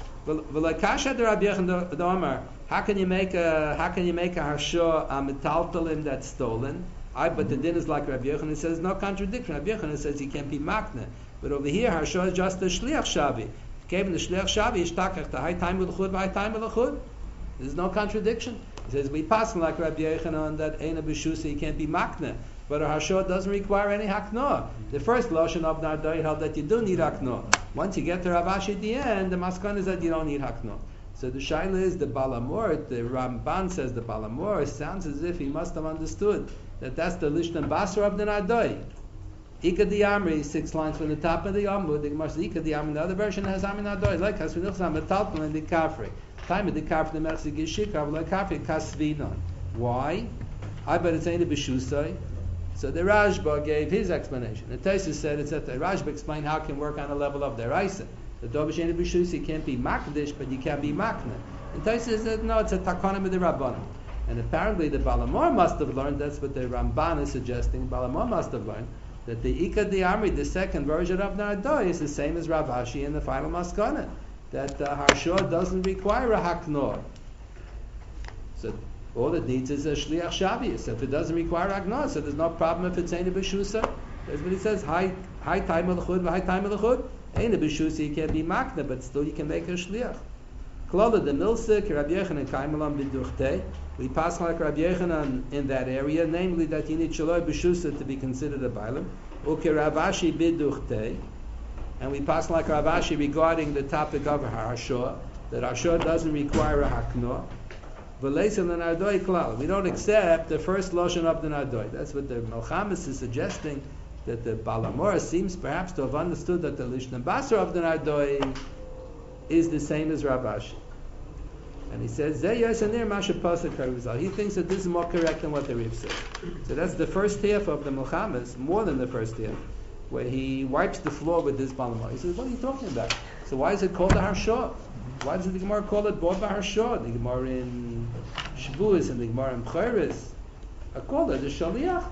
How can you make a Harshah a metaltalin that's stolen? But the din is like Rabbi Yochanan says, no contradiction. Rabbi Yochanan says he can't be makna. But over here, Harshah is just a Shliach Shavi. Came the Shliach Shavi is takach the high time with the chud, high time with the chud. There's no contradiction. He says we pass like Rabbi Yochanan that Eina B'Shusa he can't be makna. But a Harshah doesn't require any hakna. The first Lashon of Nardai held that you do need hakna. Once you get to Rav Ashi at the end, the Maskan is that you don't need hakna. So the Shaila is the Balamor, the Ramban says the Balamor, sounds as if he must have understood that that's the Lishtan Basra of the Nardai. Ika di Amri, 6 lines from the top of the Amud, the Gemara says Ika di Amri, the other version has Amin Nardai, like Hasvinuch Sam, Metalpon and the Kafri. Time of the Kafri, the Mersi Gishikar, like Kafri, Kasvinon. Why? I bet it's ain't a Bishusai. So the Rashba gave his explanation. The Tosfos said it's that the Rashba explained how it can work on a level of the Raisa. The Dobasheni B'Shusi can't be Makdish, but you can be Makna. And Tosfos said no, it's a Takonim of the Rabbanim. And apparently the Balamor must have learned, that's what the Ramban is suggesting, Balamor must have learned, that the Ika di Amri, the second version of Nardoi, is the same as Rav Ashi in the final Maskana. That Harshor doesn't require a Haknor. So all it needs is a Shliach Shavi. So if it doesn't require Agnos, so there's no problem if it's Eina B'Shusa. That's what he says, high time of the Chud, high time of the Chud. Eina B'Shusa, you can't be Makna, but still you can make a Shliach. Klola the Milsik, Rabbi Yechanan, Kaimalam B'Duchte. We pass like Rabbi Yechanan in that area, namely that you need Shaloi B'Shusa to be considered a Bailam. Uke Rav Ashi B'Duchte. And we pass like Rav Ashi regarding the topic of Harshor, that Harshor doesn't require a Haknor. We don't accept the first Lashon of the Nardoi. That's what the Melchamis is suggesting, that the Balamor seems perhaps to have understood that the Lishna Basra of the Nardoi is the same as Rav Ashi. And he says, he thinks that this is more correct than what the Rif said. So that's the first half of the Melchamis, more than the first half, where he wipes the floor with this Balamor. He says, what are you talking about? So why is it called a Harshah? Why does the Gemara call it Bod Harshah? The Gemara in Shavuos and the Gemara in B'chayres are called it a Shaliach.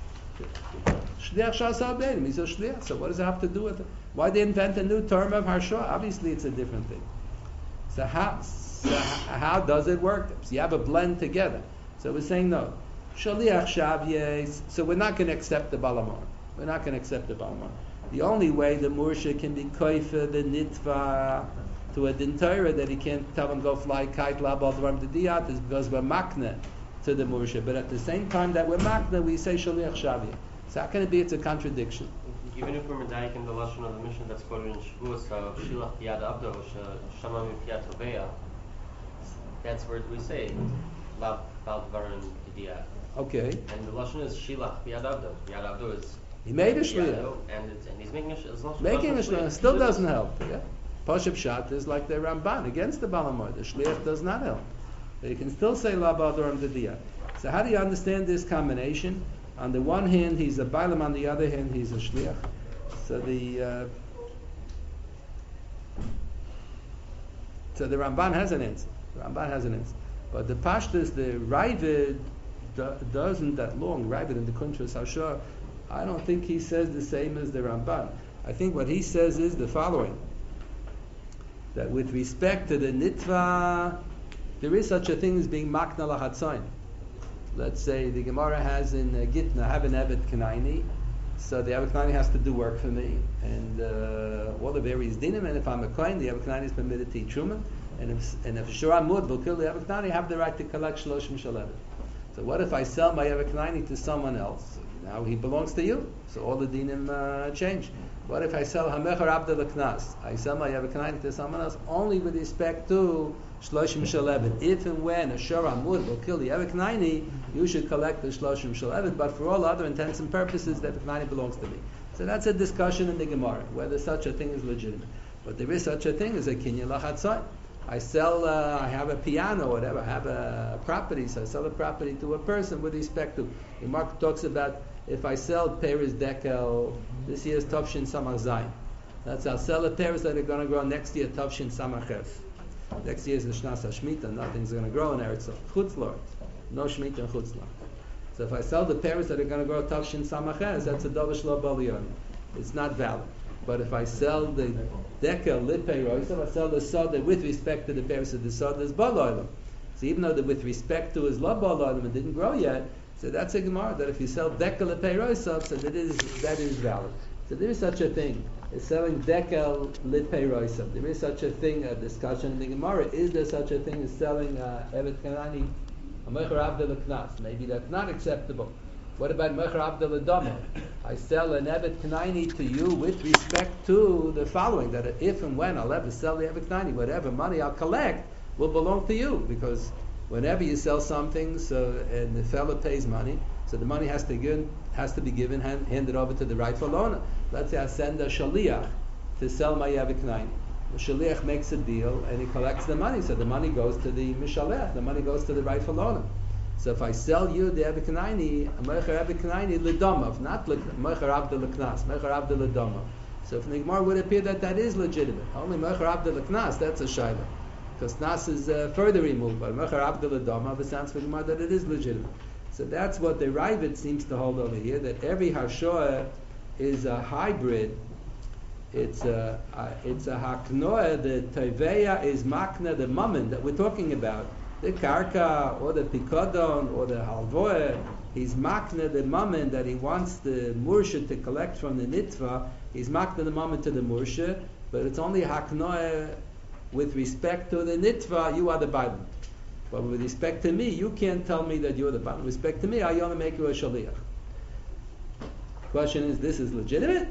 Shliach Shasar Beidim. He's a Shliach. So what does it have to do with it? Why they invent a new term of Harshah? Obviously it's a different thing. So how does it work? So you have a blend together. So we're saying no. Shaliach Shaviyeh. So we're not going to accept the Balamor. We're not going to accept the Balamor. The only way the Mursha can be Koifa, the Nitva, to a din Torah that he can't tell him go fly kite la bal dvarim dediyat is because we're makna to the Mursha. But at the same time that we're makna, we say shaliach shavia. So how can it be it's a contradiction? Even if we're medayik in the lashon of the mission that's quoted in Shavuos, shilach biyad abdo, shama mipiyat toveya, that's where we say la bal dvarim dediyat. Okay. And the lashon is shilach biyad abdo. Biyad abdo is He made a biyado, shliach. and he's making a shliach. Making a shliach still doesn't help. Yeah? Pashup Pshat is like the Ramban against the Balamor. The shliach does not help. But you can still say la bal dvarim dediyat. So how do you understand this combination? On the one hand, he's a bailam. On the other hand, he's a shliach. So the Ramban has an answer. The Ramban has an answer. But the Pashtas, the Ravid doesn't that long. Ravid in the Kuntres Hashor, I don't think he says the same as the Ramban. I think what he says is the following: that with respect to the nitva, there is such a thing as being makna lahatzayin. Let's say the Gemara has in Gitna, have an Evet Kanaini, so the Evet Kanaini has to do work for me, and all the various dinim, and if I'm a kohen, the Evet Kanaini is permitted to eat truma, and if Shura Mud will kill the Evet Kanaini, I have the right to collect Shloshim Shalevet. So what if I sell my Evet Kanaini to someone else? Now he belongs to you, so all the dinim change. What if I sell Hamecher Abdel Knas? I sell my Evet Kanaini to someone else only with respect to Shloshim Shalevet. If and when a Shura Mud will kill the Evet Kanaini, you should collect the Shloshim Shalevet, but for all other intents and purposes, the Evet Kanaini belongs to me. So that's a discussion in the Gemara, whether such a thing is legitimate. But there is such a thing as a Kinyan Lachatzai. I sell, I have a piano, whatever, I have a property, so I sell a property to a person with respect to. The Mark talks about if I sell Peres Dekel, this year's Tavshin Samach Zayin. That's I'll sell the pears that are going to grow next year, Tavshin Samach Ches. Next year is the Shnas HaShmita, nothing's going to grow in Eretz Chutzlor. No Shmita in Chutzlor. So if I sell the pears that are going to grow Tavshin Samach Ches, that's a Dovish Lo Balion. It's not valid. But if I sell the dekel lipei roisav, I sell the soda with respect to the pears of the soda is baloilam. So even though the with respect to is lo baloilam, it didn't grow yet, so that's a gemara that if you sell dekel lipei roisav, so that is valid. So there is such a thing as selling dekel lipei roisav. There is such a thing, a discussion in the gemara. Is there such a thing as selling evet kanani, a mecher abdel knas? Maybe that's not acceptable. What about Mecher Abdel Adama? I sell an Evet Knaini to you with respect to the following, that if and when I'll ever sell the Evet Knaini, whatever money I'll collect will belong to you, because whenever you sell something, so and the fellow pays money, so the money has to be given, handed over to the rightful owner. Let's say I send a shaliach to sell my Evet Knaini. The shaliach makes a deal and he collects the money, so the money goes to the mishalech, the money goes to the rightful owner. So if I sell you the Evet Knaini, Mecher Evet Knaini L'Domav, not Mecher Abdel Knas, Mecher Abdel L'Domav. So if the Gemara would appear that is legitimate. Only Mecher Abdel Knas, that's a shayla. Because Knas is further removed, but Mecher Abdel L'Domav, it sounds for the Gemara that it is legitimate. So that's what the Ravid seems to hold over here, that every Hashoah is a hybrid. It's a Haknoah, the Teveya is Makna, the Mammon that we're talking about. The karka or the pikodon or the halvoe, he's makna the mammon that he wants the mursha to collect from the nitva. He's makna the mammon to the mursha, but it's only haknoe with respect to the nitva. You are the bailam, but with respect to me, you can't tell me that you're the bailam. With respect to me, I only make you a shaliach. Question is, this is legitimate?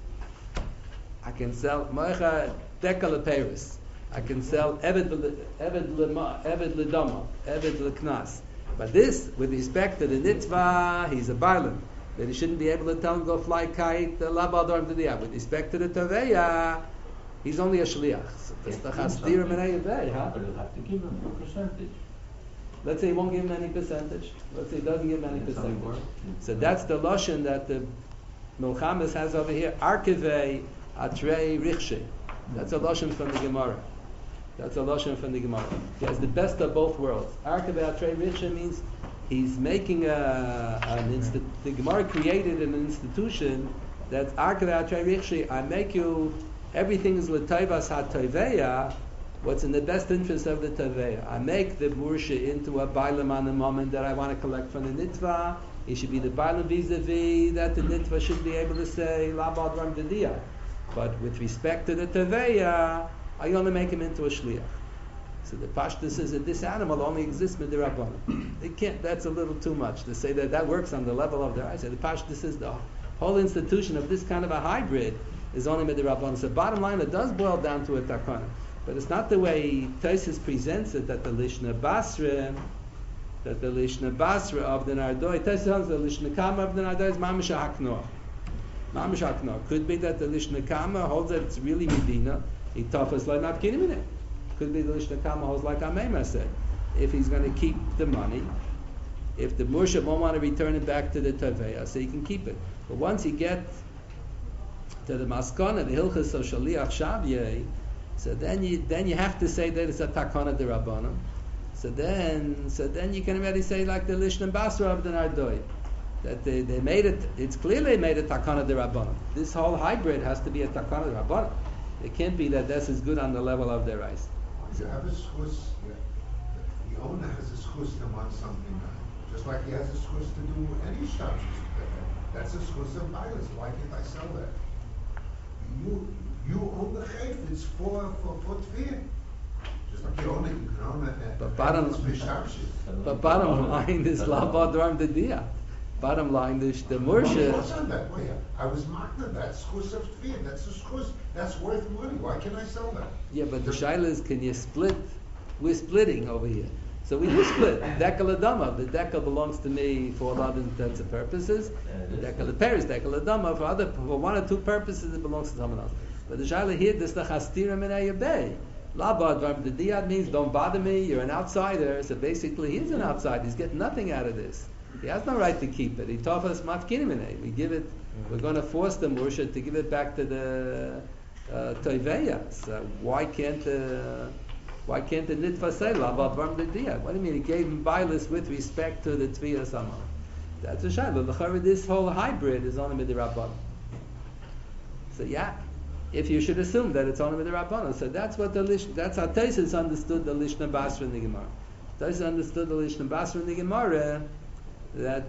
I can sell moicha dekel Paris. I can sell Eved L'Dama, Eved L'Knas. But this, with respect to the Nitzvah, he's a Bailam. That he shouldn't be able to tell him go fly kite, Labadorm to the With respect to the Taveya, he's only a Shliach. So that's the Chasdir Menei Yavei, huh? But he'll have to give him a percentage. Let's say he won't give him any percentage. Let's say he doesn't give him any percentage. So that's the Lashon that the Milchamis has over here. Arkevei Atrei Richshe. That's a Lashon from the Gemara. That's a Lashon from the Gemara. He has the best of both worlds. Arkevei Atrei Richshe means he's making the Gemara created an institution that's Arkevei Atrei Richshe. I make you, everything is l'toivas ha'toveya, what's in the best interest of the Taveya. I make the Mursha into a Bailam on the moment that I want to collect from the Nitva. He should be the Bailam vis-a-vis that the Nitva should be able to say, La Badram Vidya. But with respect to the Taveya, I only make him into a shliach. So the Pashtus says that this animal only exists with the Rabbanim. It can't. That's a little too much to say that works on the level of the Rais. The Pashtus says the whole institution of this kind of a hybrid is only with the Rabbanim. So bottom line, it does boil down to a takana, but it's not the way Tosfos presents it. That the Lishna Basra of the Nardoi, Tosfos the Lishna Kama of the Nardoi is mamish haknoah. Mamish haknoah. Could be that the Lishna Kama holds that it's really Medina. He toughest like not kidding in it. Could be the Lishna Kama holds like Amema said. If he's going to keep the money, if the Murshah won't want to return it back to the Taveya, so he can keep it. But once he gets to the Maskana, the Hilchas of Shaliach Shaviyeh, so then you have to say that it's a Takana de Rabbanim. So then you can already say like the Lishna Basra of the Nardoi. That they made it, it's clearly made a Takana de Rabbanim. This whole hybrid has to be a Takana de Rabbanim. It can't be that this is good on the level of their rice. You have a schus, the owner has a schus to want something done. Just like he has a schus to do any shop. That's a schus of bias. Why can't I sell that? You own the chayf. It's for tefillah. Just like you can own it. But bottom line is labad ram de dia. Bottom line is the Murshah. What's on that way? I was marked that's schus of tefillah. That's a schus. That's worth money. Why can't I sell that? Yeah, but the shaila is, can you split? We're splitting over here. So we do split. Dekel Adama. The dekel belongs to me for a lot of intents and purposes. The dekel Paris, dekel Adama for one or two purposes it belongs to someone else. But the shaila here, this the chastira min ayabay. Labad varm the diyad means don't bother me. You're an outsider. So basically, he's an outsider. He's getting nothing out of this. He has no right to keep it. He taught us matkinim in it. We give it. We're going to force the Murshah to give it back to the Toiveya. So why can't the Nitva say Labad varm the diyad? What do you mean? He gave him bilis with respect to the Tviyah Sama. That's a shayla. This whole hybrid is only with the Rabban. So yeah. If you should assume that it's only with the Rabbanon, so that's what that's how Tosfos understood the Lishna Basra in the Gemara. Tosfos understood the Lishna Basra in the Gemara that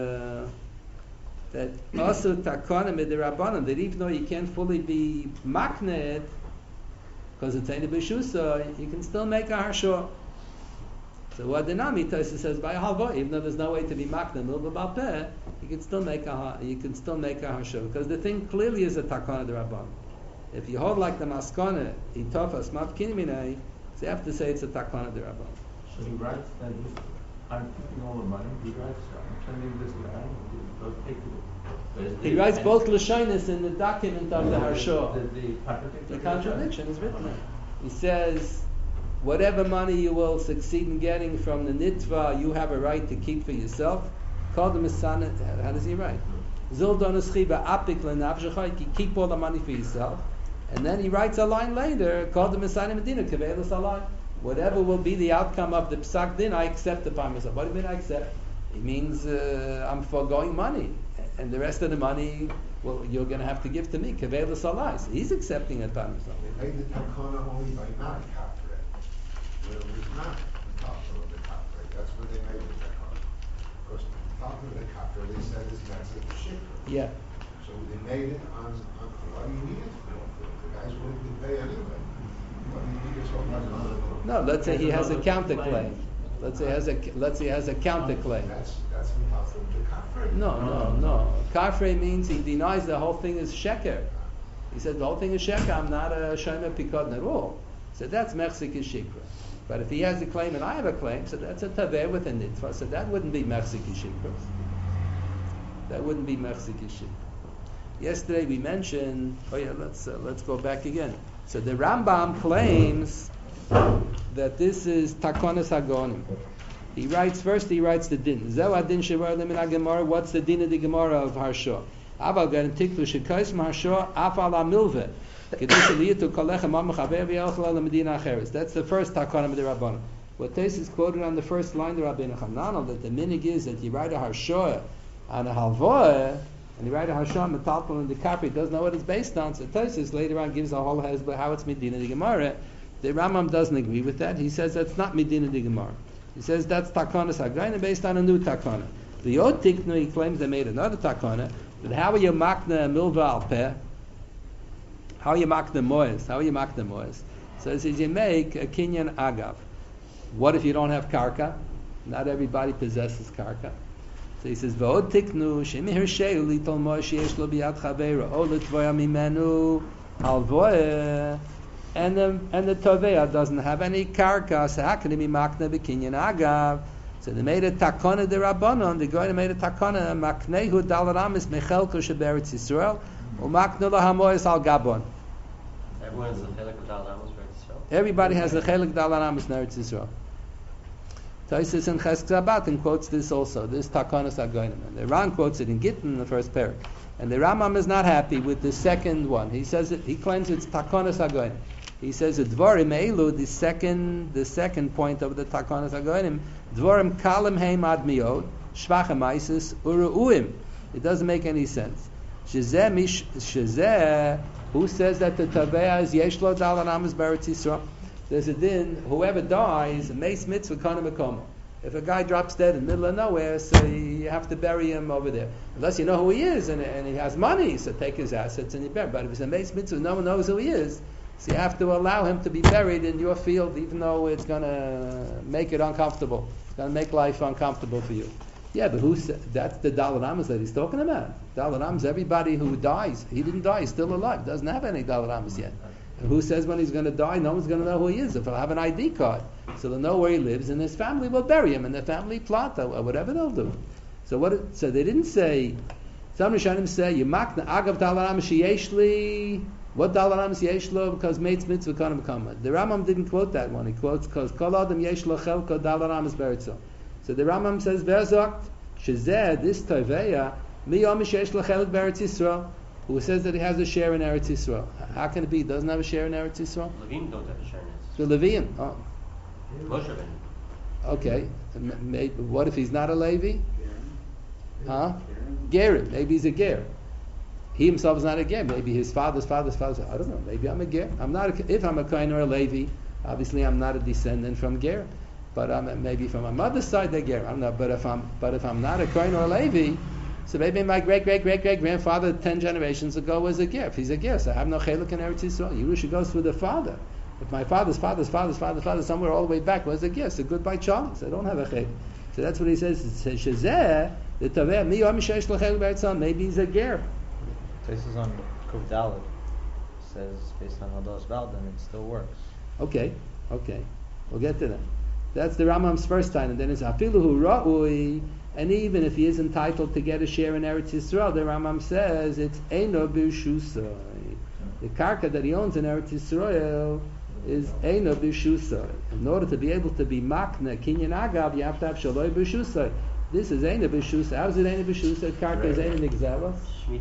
also Takonim with the Rabbanon, that even though you can't fully be makned because it's only b'shusa, you can still make a harshah. So what the Nami Tosfos says by halva, even though there's no way to be makned milba you can still make a harshah because the thing clearly is a Takonim de Rabbanon. If you hold like the maskana, itofas mavkininei, so you have to say it's a takana de Rabban. So he writes that I'm keeping all the money. He writes, I'm sending this guy. Go take it. He writes both lashonis in the document of the harsha. The contradiction is written there. He says, whatever money you will succeed in getting from the nitva, you have a right to keep for yourself. Called the misana. How does he write? Zil donuschiba apik lenavshachai. You keep all the money for yourself. And then he writes a line later, called the Messiah Medina, Kavelis Alai. Whatever will be the outcome of the Psak Din, I accept upon myself. What do you mean I accept? It means I'm foregoing money. And the rest of the money, well, you're going to have to give to me. Kavelis Alai. So he's accepting it upon himself. They made the takana only by not kafre. Where it was not the top of the kafre. That's where they made the takana. Of course, the top of the kafre, they said is that's a shikra. Yeah. So they made it on what do you need it for? Guys willing to pay anyway. What do you need it for? No, let's say he has a counterclaim. Let's say he has a counterclaim. That's on top of the kafre. No. Kafre means he denies the whole thing is sheker. He said the whole thing is sheker. I'm not a shomer pikadon at all. So that's mechzik shikra. But if he has a claim and I have a claim, so that's a taver with a nitva. So that wouldn't be mechzik shikra. That wouldn't be mechzik shikra. Yesterday we mentioned. Let's go back again. So the Rambam claims that this is takonas hagonim. He writes the din. Zeu adin shevar lemin hagemara. What's the din of the Gemara of harsha? Aval garin tiklu shekais harsha afal amilve. That's the first takonim of the Rabbanon. What Tais is quoted on the first line of the Rabbeinu Chananel, that the minig is that you write a harsha on a halvoah. And you write a Hasham, Metalpon, and the Capri doesn't know what it's based on. So Tosfos later on gives a whole hezbollah how it's Medina de Gemara. The Rambam doesn't agree with that. He says that's not Medina de Gemara. He says that's Takonas Hagrayna based on a new Takona. The Yod Tiknu, he claims they made another Takona. But how are you makna milva al peh? How are you makna moez? So it says you make a kinyan agav. What if you don't have karka? Not everybody possesses karka. So he says, "V'od tiknu shemihir she'u litol mo'esh yesh lo biyad chaveira o l'tvoya mimenu halvoe." And the Tovea doesn't have any karka, so how can it be makna b'kinyan agav? So they made a takana de Rabbanon. The guy made a takana maknehu dalaramis mechelko sheberetz Yisrael umakna lahamoyes al gabon. Everyone has the chelik of Dal Amos for Israel. Everybody has a chelik dalaramis in Eretz Yisrael. Taisus and Chesed Zabatim quotes this also. This takanas agonim. And the Ran quotes it in Gittin in the first parak. And the Rambam is not happy with the second one. He says he claims it's takanas agonim. He says that Dvarim Eilu, the second point of the Takanas Agonim, Dvarim Kalim Heim Ad Miod, Shvachem Isis, Uru'uim. It doesn't make any sense. Shezeh, who says that the Taveh is Yeshlo Dal Ramas Beretz Yisrael? There's a din, whoever dies, a Meis Mitzvah Kana Mekoma. If a guy drops dead in the middle of nowhere, so you have to bury him over there. Unless you know who he is and he has money, so take his assets and you bury him. But if it's a Meis Mitzvah, no one knows who he is. So you have to allow him to be buried in your field, even though it's going to make it uncomfortable. It's going to make life uncomfortable for you. Yeah, but that's the Dalai Lamas that he's talking about. Dalai Lamas, everybody who dies, he didn't die, he's still alive, doesn't have any Dalai Lamas yet. And who says when he's going to die, no one's going to know who he is. If he'll have an ID card, so they'll know where he lives, and his family will bury him in their family plot, or whatever they'll do. So they didn't say, some Rishonim say, Yemakna agav Dalai Lamas sheyeshli. What dalaram is yeshlo? Because meitz mitzvah kana mekama. The Rambam didn't quote that one. He quotes because kol adam yeshlo chelko dalaram is beretzo. So the Rambam says verzakt shezeh this toveya miyom yeshlo chelik beretz Yisrael. Who says that he has a share in Eretz Yisrael? How can it be? He doesn't have a share in Eretz Yisrael? Levim don't have a share in it. So Leviim. Oh. Moshe Rabbeinu. Okay. What if he's not a Levi? Huh? Gerim. Maybe he's a ger. He himself is not a ger. Maybe his father's father's father. I don't know. Maybe I'm a ger. If I'm a Kohen or a Levi, obviously I'm not a descendant from ger. But maybe from my mother's side they're ger. I don't know. But if I'm not a Kohen or a Levi, so maybe my great grandfather 10 generations ago was a ger. If he's a ger, so I have no chelik in Eretz Yisrael. Yerusha goes through the father. If my father somewhere all the way back was a ger, so goodbye Charlie. So I don't have a chelik. So that's what he says. It says Shezeh the Taveh mi yom shesh l'chelik b'Eretz. Maybe he's a ger. This is on Kuf Dalet. Says based on Hados Valden, it still works. Okay. We'll get to that. That's the Rambam's first time, and then it's Afilu Hu Ra'ui. And even if he is entitled to get a share in Eretz Yisrael, the Rambam says it's Eino B'Shusai. The karka that he owns in Eretz Yisrael is Eino B'Shusai. In order to be able to be Makna, Kinyan Agav, you have to have Shaloi B'Shusai. This is Eino B'Shusai. How is it Eino B'Shusai? Karka is Eino Nigzela.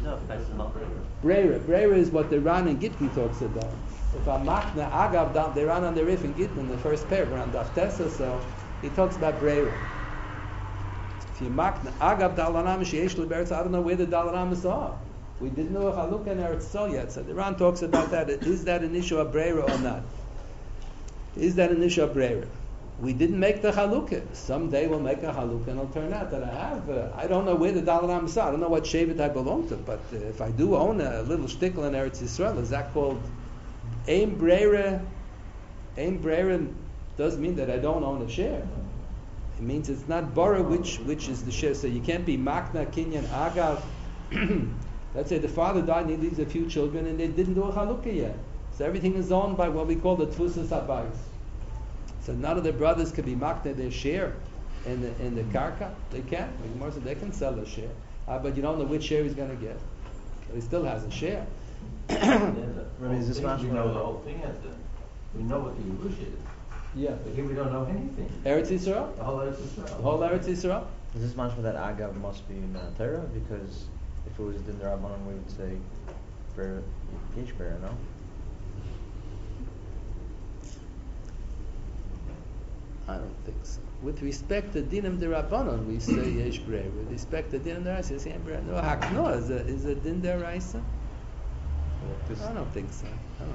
Breira is what the Ran and Gittin talks about. If I'm Makna Agav, they ran on the Rif and Gittin in the first paragraph, on Daf Tessa, so he talks about Breira. If you Makna Agav Dalaram Sheyesh L'Beretz, I don't know where the Dalaramas are. We didn't know a Chalukah in Eretz Yisrael yet, so the Ran talks about that. Is that an issue of Breira or not? Is that an issue of Breira? We didn't make the Chalukah. Someday we'll make a Chalukah and it'll turn out that I have, I don't know where the Dalaramas are. I don't know what Shevet I belong to, but if I do own a little shtickle in Eretz Yisrael, is that called Ein Breira? Ein Breira does mean that I don't own a share. It means it's not Bora which is the share. So you can't be Makna, Kinyan, Agav. Let's say the father died and he leaves a few children and they didn't do a Chalukah yet. So everything is owned by what we call the Tfusas Habayis. So none of the brothers can be Makna their share in the Karka. They can't. They can sell a share. But you don't know which share he's going to get. But he still has a share. Is this we know the whole thing as we know what the Yerusha is. Yeah. But here we don't know anything. Eretz Yisrael? The whole Eretz Yisrael. The whole Eretz Yisrael? Is this much for that Agav must be in Torah? Because if it was Din Rabbanon, we would say for Yesh Breira, no? I don't think so. With respect to Dinim D'Rabbanon, we say Yesh Breira. With respect to Dinim D'Oraisa, we say Yesh Breira. No, Hakno is a Din D'Oraisa? I don't think so.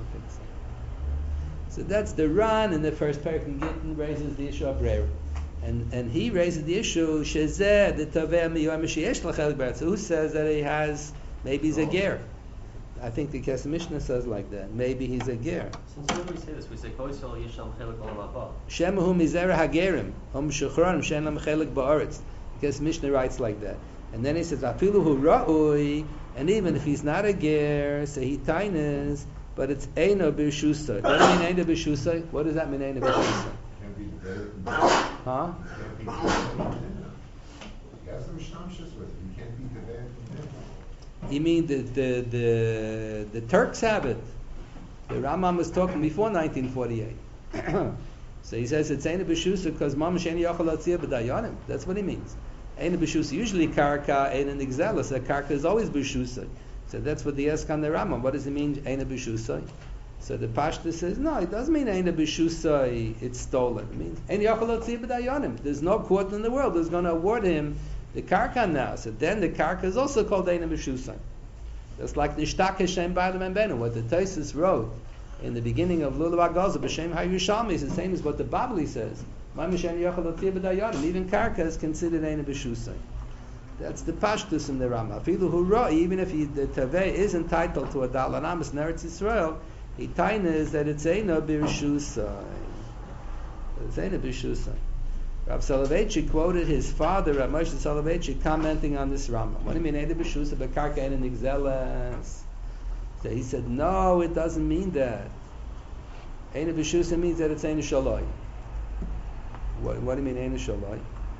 So that's the Ran in the first parak in Gittin raises the issue of Breira. And he raises the issue, Shezeh, the Taveh Miyom Sheyesh L'Chelik B'Eretz. Who says that he has, maybe he's a ger. I think the Kesef Mishnah says like that. Maybe he's a ger. Since when do we say this? We say Kol Yisrael Yisham Chelik Olam Haba. Shemahu mizera hagerim, hom shuchranim shenam chelik ba'aretz. Because Mishnah writes like that. And then he says, afilu hu ra'ui, and even if he's not a ger, so he tainas, but it's eino b'shusay. What does it mean eino b'shusay? What does that mean eino b'shusay? Can't be developed. Huh? Can't be developed. You have some shamshas with it. You can't be developed. You mean the Turks have it. The Rambam was talking before 1948. So he says it's eino b'shusay because mamash eino yachal latzia b'dayanim. That's what he means. Eino b'shusay. Usually karka eino nigzela. So karka is always b'shusay. So that's what they ask on the Rambam. What does it mean eino b'shusay? So the Pashta says no. It doesn't mean eino b'shusay. It's stolen. It means eino yachal latzia b'dayanim. There's no court in the world that's going to award him the karka now. So then the karka is also called eino b'shusay. That's like nishtake shem ba'adam and benu. What the Tosfos wrote in the beginning of Lulav HaGazah, b'shem HaYushalmi, is the same as what the Babli says. Even karka is considered eino b'shusay. That's the pashtus in the Rambam. Afilu hu ra'i, even if the taveh is entitled to a dalar namas in Eretz Yisrael, he tainas that it's eino b'shusay. It's eino b'shusay. Rav Soloveitchik quoted his father, Rav Moshe Soloveitchik, commenting on this Rambam. What do you mean eino b'shusay b'karka eino nigzelas? So he said, no, it doesn't mean that. Eino b'shusay means that it's eino shaloi. What do you mean eino shaloi?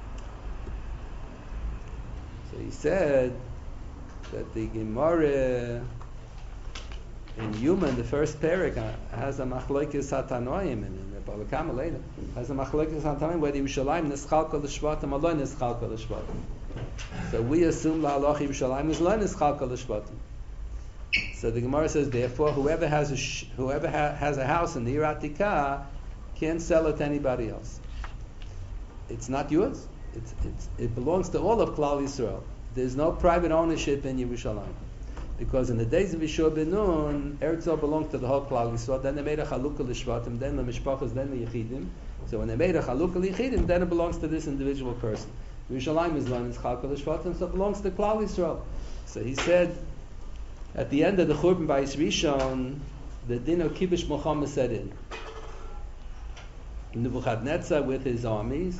So he said that the Gemara in Yuma, in the first parak, has a machlokes hatanoim, and the Bava Kama later has a machlokes hatanoim whether Yerushalayim neschalka l'shvatim or lo neschalka l'shvatim. So we assume la'aloch Yerushalayim is lo neschalka l'shvatim. So the Gemara says, therefore, whoever has a house in the Ir Atikah can't sell it to anybody else. It's not yours. It belongs to all of Klal Yisrael. There's no private ownership in Yerushalayim. Because in the days of Yeshua ben Nun, Eretz Yisrael belonged to the whole Klal Yisrael. Then they made a chalukah l'shvatim, then the mishpachas, then the yechidim. So when they made a chalukah l'yechidim, then it belongs to this individual person. Yerushalayim is learning chalukah l'shvatim, so it belongs to Klal Yisrael. So he said, at the end of the Churban Bayis Rishon, the din of Kibush Muhammad set in. Nebuchadnezzar with his armies,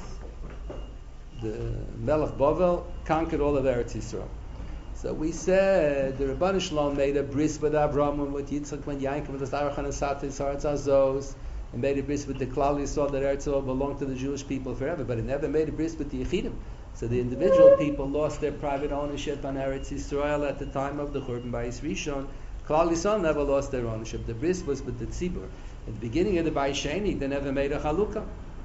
the Melech Bavel, conquered all of Eretz Yisrael. So we said the Rebbeinu Shalom made a bris with Avraham and with Yitzchak and Yaakov with the Sarach and Satis Haaretz Azos, and made a bris with the Klal Yisrael that Eretz Yisrael belonged to the Jewish people forever. But he never made a bris with the Yechidim. So the individual people lost their private ownership on Eretz Yisrael at the time of the Churban Bayis Rishon. Klal Yisrael never lost their ownership. The bris was with the Tzibur. At the beginning of the Bayis Sheni, they never made a Chalukah.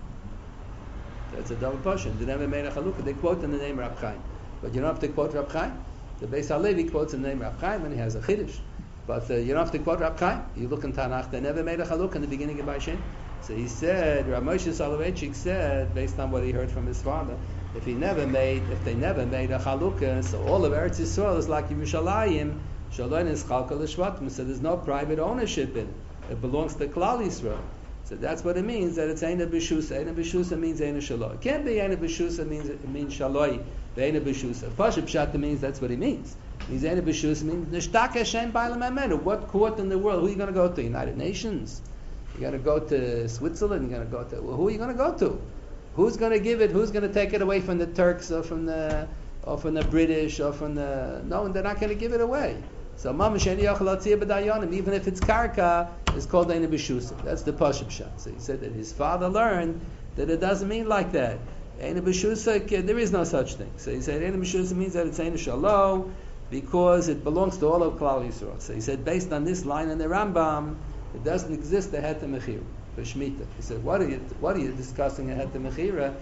That's a double portion. They never made a Chalukah. They quote in the name Rab Chaim. But you don't have to quote Rab Chaim. The Beis HaLevi quotes in the name Rab Chaim and he has a Chiddush. But you don't have to quote Rab Chaim. You look in Tanakh, they never made a Chalukah in the beginning of Bayis Sheni. So he said, Rav Moshe Soloveitchik said, based on what he heard from his father, if they never made a Chalukah, so all of Eretz Yisrael is like Yerushalayim, Shalom is Chalka l'Shvatim, so there's no private ownership in it. It belongs to Klal Yisrael. So that's what it means, that it's Eina B'Shusa. Eina B'Shusa means Eina Shaloi. It can't be Eina B'Shusa, it means Shaloi, Eina B'Shusa. Pashup Pshat means that's what it means. It means Eina B'Shusa means Nishtake Hashem Ba'alam Amenu. What court in the world? Who are you going to go to? United Nations? You're going to go to Switzerland? You're going to go to... Well, who are you going to go to? Who's going to give it? Who's going to take it away from the Turks or from the British or from the... No, they're not going to give it away. So mamash eni yachal latzia b'dayanim, even if it's karka, it's called eina b'shusa. That's the pashup shot. So he said that his father learned that it doesn't mean like that. Eina b'shusa, there is no such thing. So he said eina b'shusa means that it's eina shalo because it belongs to all of Klal Yisrael. So he said based on this line in the Rambam, it doesn't exist a heter mechira for Shemitah. He said, what are you discussing a heter mechira?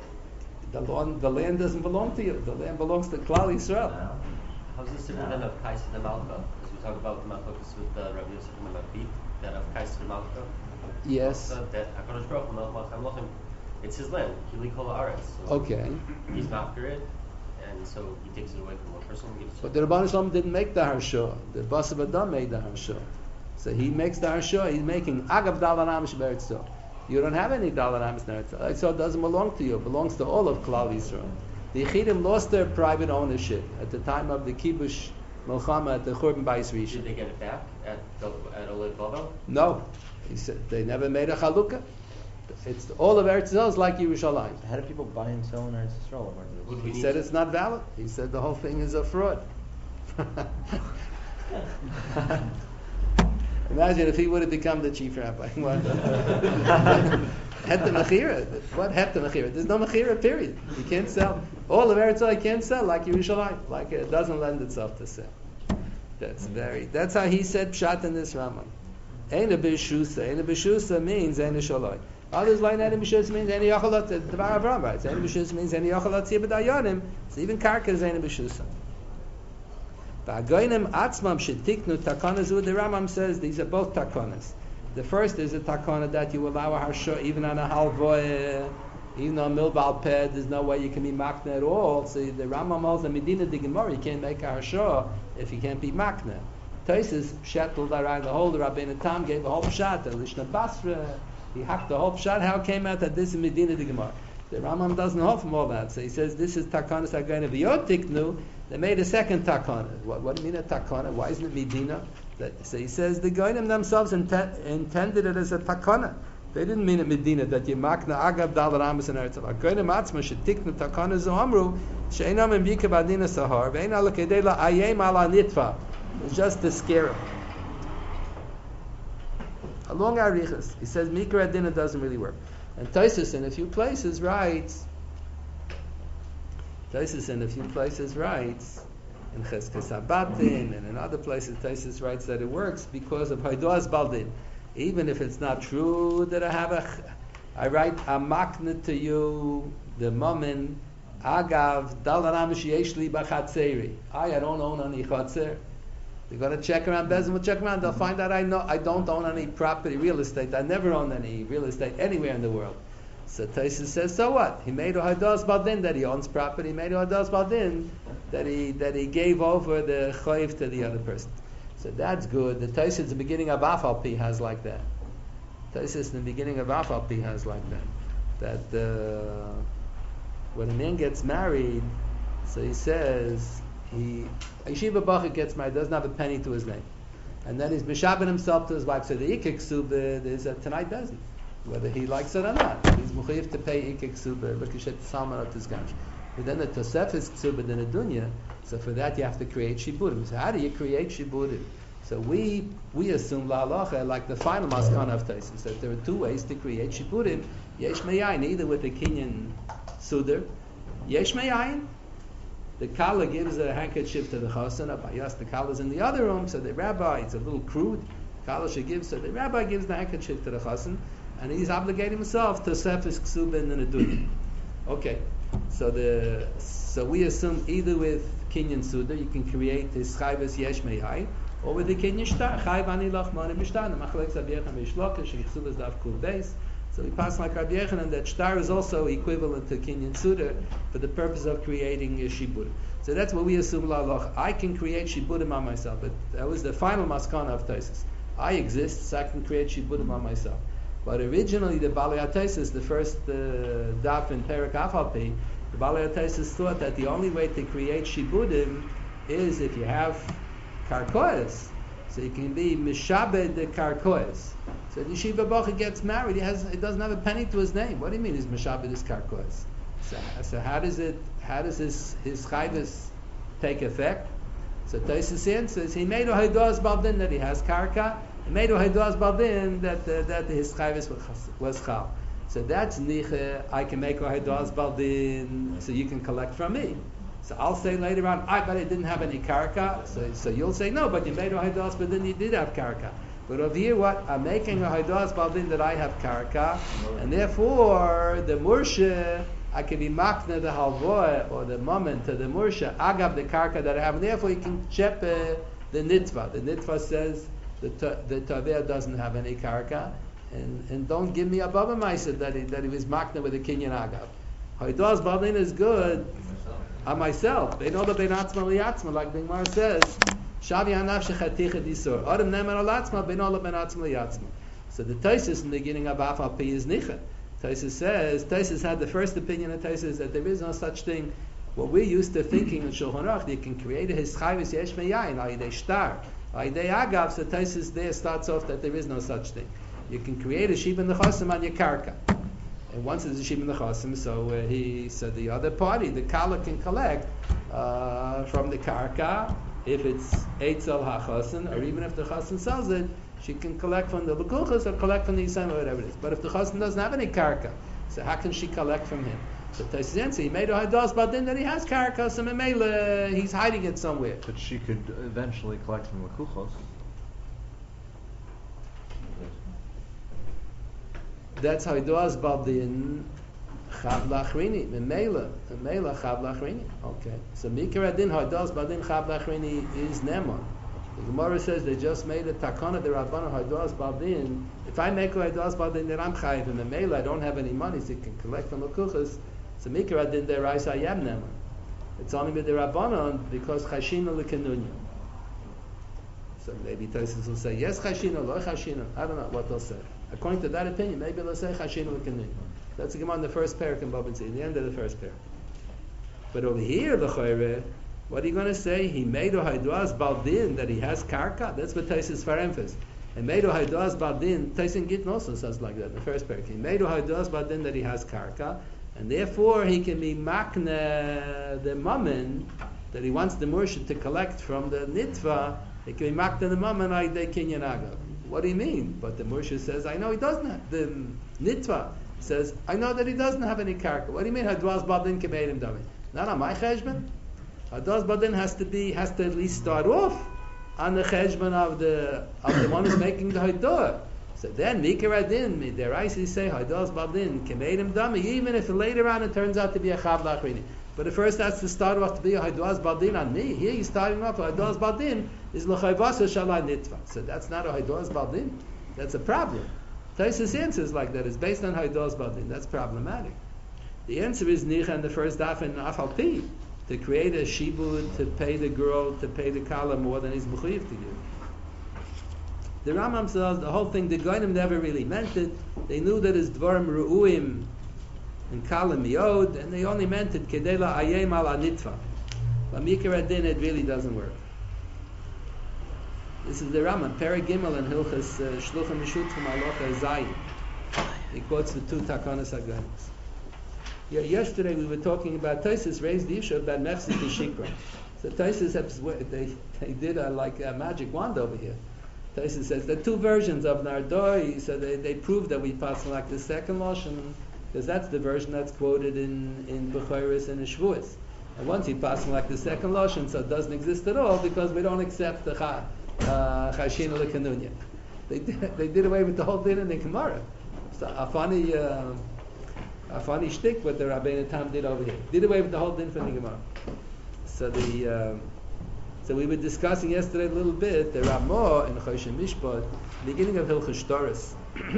The land doesn't belong to you. The land belongs to Klal Yisrael. How's this different than of Kaiser the Malka? Because we talk about the Malchus with Rabbi Yosef and Mabit, that of Kaiser the Malka. Yes. That HaKadosh Baruch Hu Melech Malcham Lochem, it's his land. Kili Kol Haaretz. So Okay. He's after it, and so he takes it away from one person and gives it to But the Rebbeinu Shalom didn't make the Harshah. The Basav Adam made the Harshah. So he makes the Harshah. He's making Agav Dalar Amish Beretz Yisrael. You don't have any Dalar Amish Beretz Yisrael. So it doesn't belong to you. It belongs to all of Klal Yisrael. The Yechidim lost their private ownership at the time of the Kibush Milchama at the Churban Bayis Did Rishon. they get it back at Oled Bovel? No, he said they never made a chalukah. It's all of Eretz Yisrael is like Yerushalayim. How do people buy and sell in Eretz Yisrael? Would we He need said to- it's not valid. He said the whole thing is a fraud. Imagine if he would have become the chief rabbi. What? Het the mechira. What het the mechira? There's no mechira, period. You can't sell. All of Eretz Yisrael you can't sell like Yerushalayim. Like it doesn't lend itself to sell. That's how he said pshat in this Rambam. Eina b'shusa. Eina b'shusa means eina shaloi. Others like eina b'shusa means eina yachalot. The Bar Avram writes. Eina b'shusa means eina yachalot tzibadayonim. So even karka is eina b'shusa. V'agoyim atzmam shetiknu takana zu. The Rambam says these are both takanas. The first is a takana that you allow a harsha even on a halvoy, even on milbal ped. There's no way you can be makna at all. So the Rambam holds the Medina de Gemara. You can't make a harsha if you can't be makna. Taisus shettled around the whole. The Rabbeinu Tam gave a whole pshat. The Lishna Basra, he hacked the whole pshat. How it came out that this is Medina de Gemara? The Rambam doesn't hold from all that. So he says this is takana sagayna v'yotiknu. They made a second takana. What do you mean a takana? Why isn't it Medina? So he says the goyim themselves intended it as a takana. They didn't mean it Medina that you makna agav dal ramas and eretz. Goyim atzma shetiknu takana zohamru she'enam im yikav adina sahar ve'ena lekedei la ayem ala nitva. It's just to scare him. Along Arichas, he says Mikra Adina doesn't really work. And Taisus in a few places writes, in Cheskes Abatin and in other places Taisus writes that it works because of Haidoas Baldin. Even if it's not true that I write a makna to you, the moment, Agav, Dalaram Sheyeshli Bachatzeri. I don't own any chatzer. They're going to check around, Bezin will check around, they'll find out I don't own any property, real estate. I never owned any real estate anywhere in the world. So Taisus says, so what? He made a hadas baldin that he owns property. He made a hadas baldin that he gave over the chayiv to the other person. So that's good. The Taisus in the beginning of Afalpi has like that. Taisus in the beginning of Afalpi has like that. That when a man gets married, so he says, a yeshiva bachur gets married, doesn't have a penny to his name, and then he's mishabed himself to his wife. So the ikik suba is a tonight doesn't, whether he likes it or not. He's mechuyev to pay ikik suba. Look, you salman at his gash. But then the tosefes suba in the dunya. So for that you have to create shiburim. So how do you create shiburim? So we assume la halacha like the final maskana of Taisus that there are two ways to create shiburim. Yesh meyayin, either with a kinyan sudar. Yesh meyayin. The kala gives a handkerchief to the chassan. Yes, the kala's in the other room, so the rabbi, it's a little crude. Kala should give, so the rabbi gives the handkerchief to the chassan, and he's obligating himself to sefes ksubin and a dunya. Okay, so we assume either with kinyan suda you can create this chayvus yesh meyai, or with the kinyan shtar chayv ani lachman mishtar. The machlek zabiyachem ishlokish and ksubas dav kul beis. So we pass like Rabbi Yechanan that shtar is also equivalent to kinyan suda for the purpose of creating a shibud. So that's what we assume la loch. I can create shibudim on myself, but that was the final maskana of Taisus. I exist, so I can create shibudim on myself. But originally the Balei HaTaisus, the first daf in Perek Afalpi, the Balei HaTaisus thought that the only way to create shibudim is if you have karkois. So you can be mishabed the karkois. So the yeshiva bachur gets married, he doesn't have a penny to his name. What do you mean he's mishabed his karkois? So how does his chayvus take effect? So Taisus answers, he made a haidas baldin that he has karka. He made a haidas baldin that his chayvus was chal. So that's niche. I can make a haidas baldin, so you can collect from me. So I'll say later on, but I didn't have any karka. So you'll say no, but you made a haidas baldin, you did have karka. But over here, what? I'm making a haidas baldin that I have karka, and therefore the mursha, I can be makna the halvoy or the moment to the mursha agav the karka that I have, and therefore you can check the nitva. The nitva says the taveh doesn't have any karka, and don't give me a baba ma'aser that he was makna with a kinyan agav. Haidas baldin is good on myself. They know the ben atzma liyatzma, like the Gemara says. Shavi hanav shechaticha disor. Adam nemer alatzma ben ola ben atzma liyatzma. So the Taisus in the beginning of Afalpi is nicha. Taisus says, Taisus had the first opinion of Taisus that there is no such thing What we're used to thinking in Shulchan Aruch, you can create a hischayvus yesh meyayin, ayidei shtar, ayidei agav. So Taisus there starts off that there is no such thing. You can create a shiba nechasim on your karka, and once it's a shiba nechasim, so the other party, the kala, can collect from the karka. If it's eitzel hachasim, or even if the chasim sells it, she can collect from the lekuchas or collect from the yisayim or whatever it is. But if the chasim doesn't have any karka, so how can she collect from him? So Taisus answer, he made a hadas badin that he has karka, so memela he's hiding it somewhere. But she could eventually collect from lekuchos. That's how hadas badin chav lachrini memela chav lachrini. Okay, so mikra din hadas badin chav lachrini is neman. The Gemara says they just made a takana the Rabbanan hadas badin. If I make a hadas badin, then I'm chayiv in memela. I don't have any money, so you can collect from lekuchos. So mikra din the raisa yam neman. It's only with the Rabbanan because chashina lekenunya. So maybe Taisus will say yes chashina, lo chashina. I don't know what they'll say. According to that opinion, maybe they'll say chashina lekenunya. That's the Gemara in the first parak in Bava Metzia, the end of the first parak. But over here, the Chayre, what are you going to say? He made a haiduas baldin that he has karka. That's what Taisus for emphasis. He made a haiduas baldin. Taisus Gittin also says like that in the first parak. He made a haiduas baldin that he has karka. And therefore, he can be makne the mammon that he wants the murshid to collect from the nitva. He can be makne the mammon aydei kinyan agav. What do you mean? But the murshid says, I know he doesn't have. The nitva says, I know that he doesn't have any karka. What do you mean? Hadwas badin kemedim dami. Not on my cheshbon. Hadwas badin has to at least start off on the cheshbon of the one who's making the haidah. So then, Mikra Din, the Raisi say, Hadas Badin, Kemedim Dami, even if later on it turns out to be a Chav Lachrini. But at first that's to start off to be a Hadas Badin on me. Here he's starting off, Hadas Badin is L'chayvasa Shalai Nitva. So that's not a Hadas Badin. That's a problem. Taisus answers like that. It's based on Hadas Badin. That's problematic. The answer is Nicha in the first daf in Afal Pi, to create a shibud, to pay the girl, to pay the kala more than he's mechuyev to give. The Rambam says the whole thing, the Goyim never really meant it. They knew that it's Dvarim Ru'uim and Kalam Yod, and they only meant it Kedela Ayem ala Nitva. But Mikra Din, it really doesn't work. This is the Rambam, Perek Gimel and Hilchas Shluchim Mishutchim Alocha Zayin. He quotes the two Takanas HaGoyim. Yeah, yesterday we were talking about Taisus raised the issue about Mefsik and Shikra. So Taisus, they did like a magic wand over here. Taisus says there are two versions of Nardoi, so they prove that we pass like the second Lashon, because that's the version that's quoted in Bechoros and in Shavuos. And once he passed like the second Lashon, so it doesn't exist at all, because we don't accept the Chashina L'Kanunya. They did away with the whole din in the Gemara. So a funny shtick what the Rabbeinu Tam did over here. Did away with the whole din from the Gemara. So we were discussing yesterday a little bit the Ramah in Choshen Mishpat, beginning of Hilchos Shtaros.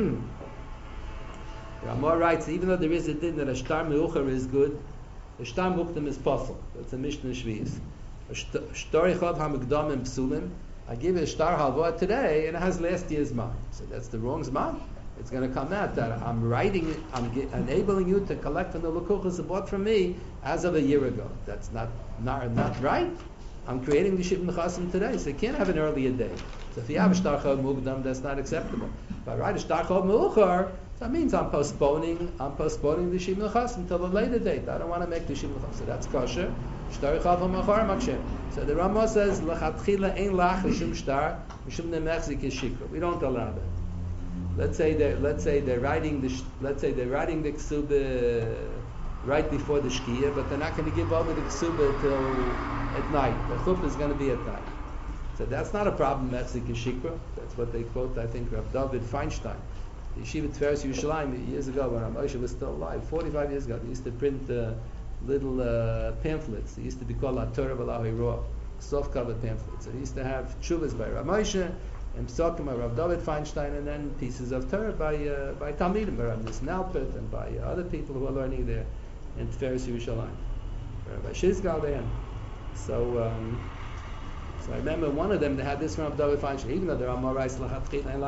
Ramah writes, even though there is a din that a shtar meucher is good, a shtar mukdam is possible. That's a Mishnah Shvius. A shtar echad hamikdamim psulim. I give a shtar halva today, and it has last year's man. So that's the wrong zman. It's going to come out that I'm writing it, enabling you to collect from the lekuchas bought from me as of a year ago. That's not right. I'm creating the Shibn Chasim today, so you can't have an earlier day. So if you have a Shtar Chod Mugdam, that's not acceptable. If I write a Shtar Chod Meucher, that means I'm postponing the Shibn Chasim until a later date. I don't want to make the Shibn Chasim. So that's kosher. Shtar Chod Meucher Makshem. So the Ramah says, L'chatchila ein lach l'shum shtar, l'shum nemechzik is shikra. We don't allow that. Let's say they're writing the Ksubah right before the Shkia, but they're not going to give over the Ksubah till at night. The chuppah is going to be at night. So that's not a problem, Mechzik and Shikra. That's what they quote, I think, Rav David Feinstein. The Yeshiva Tveres Yerushalayim, years ago, when Moshe was still alive, 45 years ago, they used to print little pamphlets. They used to be called La Torah V'Lahi Roh, soft-covered pamphlets. So they used to have Tshuvas by Rav Moshe, and Psokim by Rav David Feinstein, and then pieces of Torah by Talmidim, by Rav Nissen Alpert, and by other people who are learning there in Tveres Yerushalayim. Rabbi Shizgal there. So I remember one of them, they had this from Rav David Feinstein, even though there are more rights,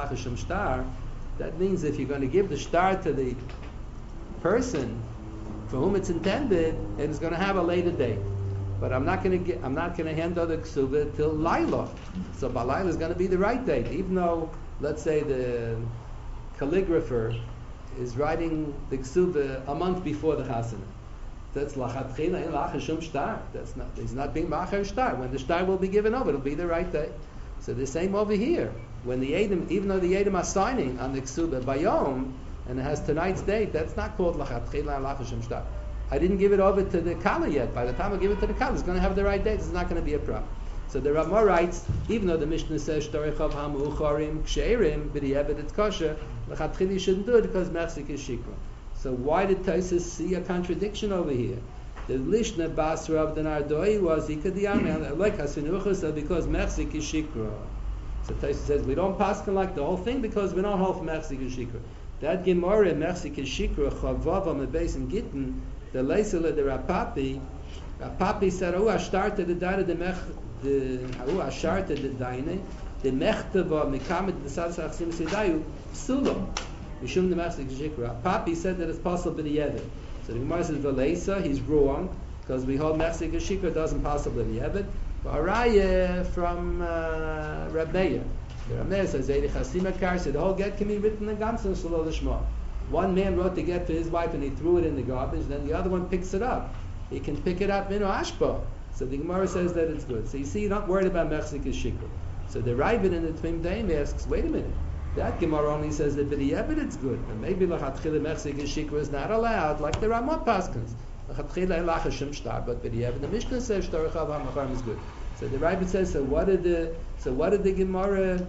that means if you're going to give the shtar to the person for whom it's intended, it is going to have a later date. But I'm not going to hand over the ksuba till Laila. So Laila is going to be the right date, even though, let's say, the calligrapher is writing the ksuba a month before the chasana. That's lachatchila in lachashum shtar. That's not. He's not being ma'acher shtar. When the shtar will be given over, it'll be the right day. So the same over here. When the Edom, even though the Edom are signing on the ksuba bayom, and it has tonight's date, that's not called lachatchila and lachashum shtar. I didn't give it over to the kala yet. By the time I give it to the kala, it's going to have the right date. It's not going to be a problem. So the Ramah writes, even though the Mishnah says shtorichav hamucharim ksherim b'di'evet it's kosher, lachatchila you shouldn't do it because mechzik is shikra. So why did Tosfos see a contradiction over here? The Lishna Basra of the Nardoi was ikadiyam like hasinuchas because mechzik is shikra. So Tosfos says we don't paskin like the whole thing because we don't hold for mechzik is shikra. That Gemara mechzik is shikra chavav on the base in Gittin. The Leisele the Rapapi said, "Oh, I started the data the mech I started the daine the mechtava mekamet the sasach sim sedayu psulo mishum the mechzik shikra." Papi said that it's possible in the Yevet. So the Gemara says Veleisa, he's wrong because we hold mechzik shikra doesn't possible in the Yevet. Araya from Rabbeya. The Rabbeya says Eili Chasima Kar said the whole get can be written in Gamsun Shalol Lishma. One man wrote the get to his wife and he threw it in the garbage, then the other one picks it up. He can pick it up in Ashba. So the Gemara says that it's good. So you see, you're not worried about Mechzik Shikra. So the Ravid in the Tvim Daim asks, wait a minute, that Gemara only says that B'di'evet it's good. And maybe L'chatchila Mechzik Shikra is not allowed, like the Ramot Paskins. L'chatchila Elachashim Shtar, but B'di'evet the Mishnah says Shtorichav HaMacharim is good. So the Ravid says, so what did the Gemara...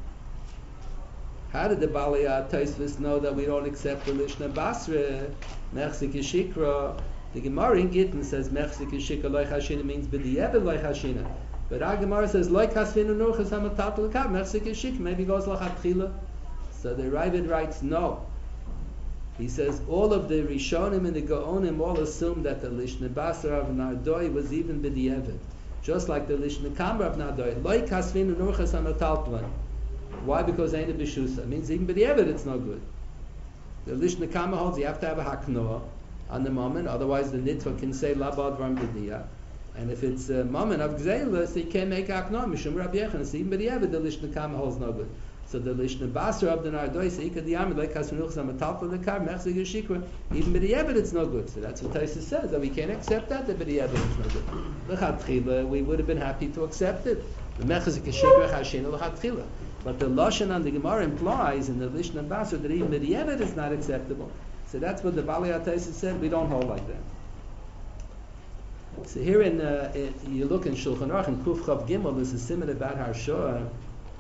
How did the Balei Tosfos know that we don't accept the Lishna Basra, Mechzik Shikra? The Gemara in Gittin says Mechzik Shikra Loich Hashina means B'di'evet Loich Hashina. But our Gemara says Loich Hasvinu Nurchas Hamatat L'kav Mechzik Shikra. Maybe goes L'chatchila. So the Ravid writes no. He says all of the Rishonim and the Gaonim all assume that the Lishna Basra of Nardoi was even B'di'evet, just like the Lishna Kamra of Nardoi. Loich Hasvinu Nurchas Hamatat L'kav. Why? Because ain't a b'shusa. It means even b'di'evet it's no good. The Lishna Kama holds you have to have a haknoah on the moment, otherwise the nitva can say labad v'am b'diyah. And if it's a moment of gzeila, so you can't make haknoah. Mishum Rabbi Yechon. So even b'di'evet the Lishna Kama holds no good. So the Lishna Basra of the Nardoi say ikadiyam like hasmenuchs amatalpa lekar mechzik yeshikra. Even b'di'evet it's no good. So that's what Tosfos says, that we can't accept that b'di'evet it's no good. L'chatchila we would have been happy to accept it. The mechzik yeshikra chashina l'chatchila. But the Lashon on the Gemara implies in the Lishna Basra that even B'di'evet is not acceptable. So that's what the Balei Tosfos said. We don't hold like that. So here you look in Shulchan Aruch in Kuf Chav Gimel, there's a siman about Harshoah.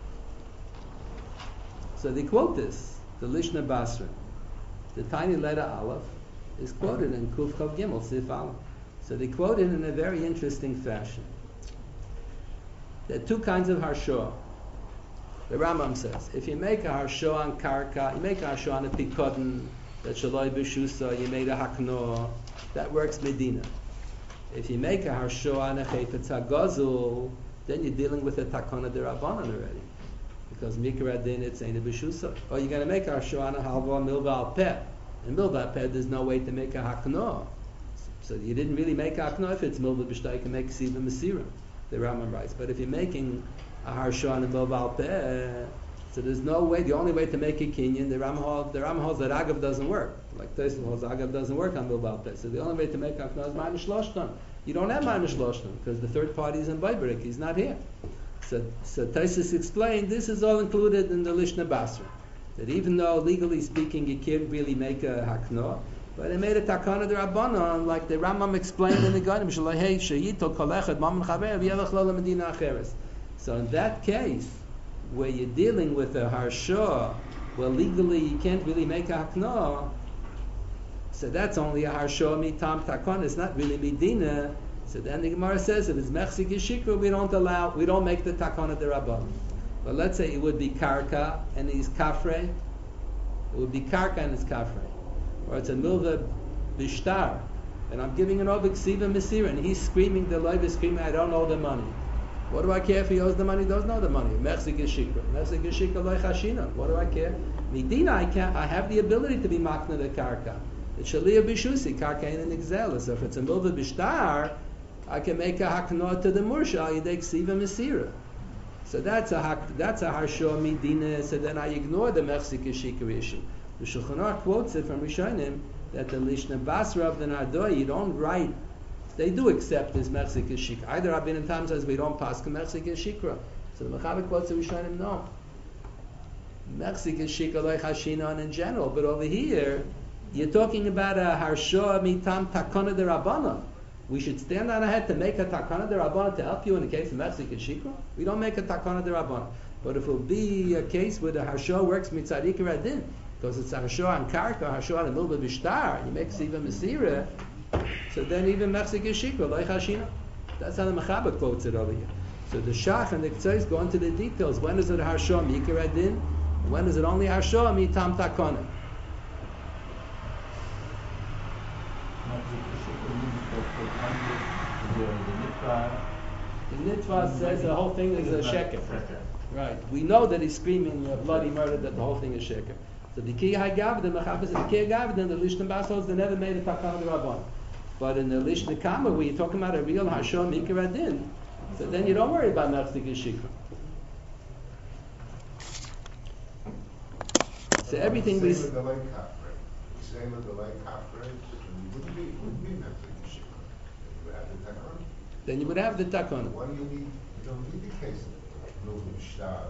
So they quote this, the Lishna Basra. The tiny letter Aleph is quoted in Kuf Chav Gimel, Sif Aleph. So they quote it in a very interesting fashion. There are two kinds of Harshoah. The Rambam says, if you make a harsho on karka, you make a harsho on a pikodin, that shaloi b'shusa, you made a hakno, that works medina. If you make a harsho on a chayfetz hagazul, then you're dealing with a takana derabanan already, because mikra din it's ain't a b'shusa. Or you're going to make a harsho on a halva milva al peh. In milva al peh, there's no way to make a hakno. So you didn't really make a hakno if it's milva b'shtai, you can make siva mesira. The Rambam writes, but if you're making a harsho on a milva al peh, so there's no way. The only way to make a kinyan, the Rambam holds that agav doesn't work. Like Tosfos holds agav doesn't work on milva al peh. So the only way to make hakno is ma'anish loshtan. You don't have ma'anish loshtan because the third party is in Baybarik. He's not here. So Tosfos explained this is all included in the Lishna Basra. That even though legally speaking you can't really make a hakno, but they made a takana d'Rabbanan, like the Rambam explained in the Ganim, Shalahei Sheyito Kolechad Maman Chaver V'Yelech Lo L'Medina Acheres. So in that case, where you're dealing with a harsha, well legally you can't really make a hakna, so that's only a harsha mitam takana, it's not really medina. So then the Gemara says if it's mechzik yeshikra, we don't make the takana d'Rabbanan. But let's say it would be karka and he's kafre, it would be karka and it's kafre. Or it's a milva bishtar, and I'm giving an obik siva mesira, and he's screaming, the loiv is screaming, I don't owe the money. What do I care if he owes the money? He doesn't owe the money. Mechzik yeshikra. Mechzik yeshikra loich hashina. What do I care? Medina, I have the ability to be makna the karka. It's Shaliyah Bishusi, Karkain and Exela. So if it's a Milva Bishtar, I can make a Haknah to the Mursha, Yidei Ksiva Mesira. So that's a Harsha Midina, so then I ignore the Mechzik Shikra issue. The Shulchan Aruch quotes it from Rishonim that the Lishna Basra of the Nardoi, you don't write, they do accept this Mechzik Shikra. Either Rabbi and Tam says we don't pass the Mechzik Shikra. So the Mechaber quotes the Rishonim, no. Mechzik Shikra like Hashinon in general, but over here, you're talking about a Harsha Mitam Takana de Rabbana. We should stand on our head to make a Takana de Rabbana to help you in the case of Mechzik Shikra. We don't make a Takana de Rabbana. But if it will be a case where the Harsha works Mitzadik Radin, because it's Harsha on Karka, Harsha on a Milba Bishtar, you make Siva Mesira, so then even Mechzik Shikra, like Hashina. That's how the Mechaber quotes it over here. So the Shach and the Ktsois go into the details. When is it Harsha Mikra Radin? When is it only Harsha Mitam Takana? The Nitva says the whole thing is a sheker. Right. We know that he's screaming bloody murder, that the whole thing is sheker. So the Ki Hagav, the Mechaber says, the Ki Hagav, then the Lishna Basos, they never made a Takana Rabban. But in the Lishna Kama, where you're talking about a real Hashom Mikaradin, so then you don't worry about Mechzik Shikra. So everything we... Same with the lake Kafre. Same with the lake Kafre. Wouldn't be Mechzik Shikra. You would have the Takana. Then you would have the Takana. What do you need? You don't need the case of moving Shtar.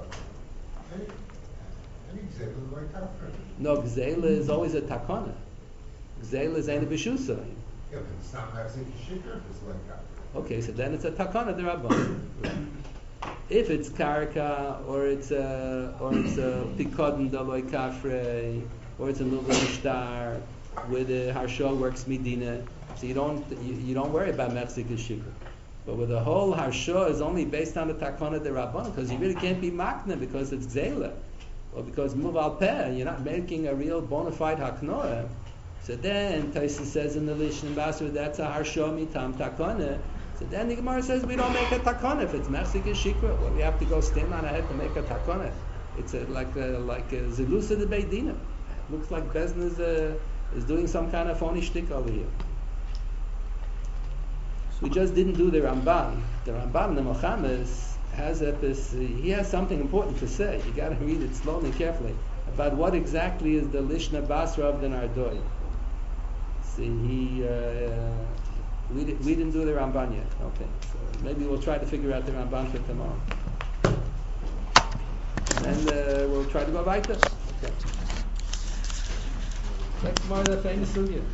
Any example of like Kafre. No, Gzela is always a Takana. Gzela is Ein B'Shusa. Yeah, but it's not Mechzik Shikra if it's like Kafre. Okay, so then it's a Takana de Rabban. If it's Karka, or it's a Pikodin Daloi Kafre, or it's a Milva Shtar, where the Harsha works Medina, so you don't worry about Mechzik Shikra. But with the whole Harsha is only based on the Takana de Rabban, because you really can't be Makna because it's Gzela, or because Muval Peh, you're not making a real bona fide Haknoah. So then Taisa says in the Lishna Basra that's a Harsha Mitam Takana. So then the Gemara says we don't make a Takana if it's Mechzik Shikra. Well, we have to go stand on our head to make a Takana. It's like a Zelusa de Beidina. Looks like Bezna is doing some kind of phony shtick over here. We just didn't do the Ramban. The Ramban, the Mohammed, he has something important to say. You got to read it slowly and carefully about what exactly is the Lishna Basra of the Nardoi. See, we didn't do the Ramban yet. Okay, so maybe we'll try to figure out the Ramban for tomorrow, and then we'll try to go weiter. Okay. Next tomorrow, the famous sugya.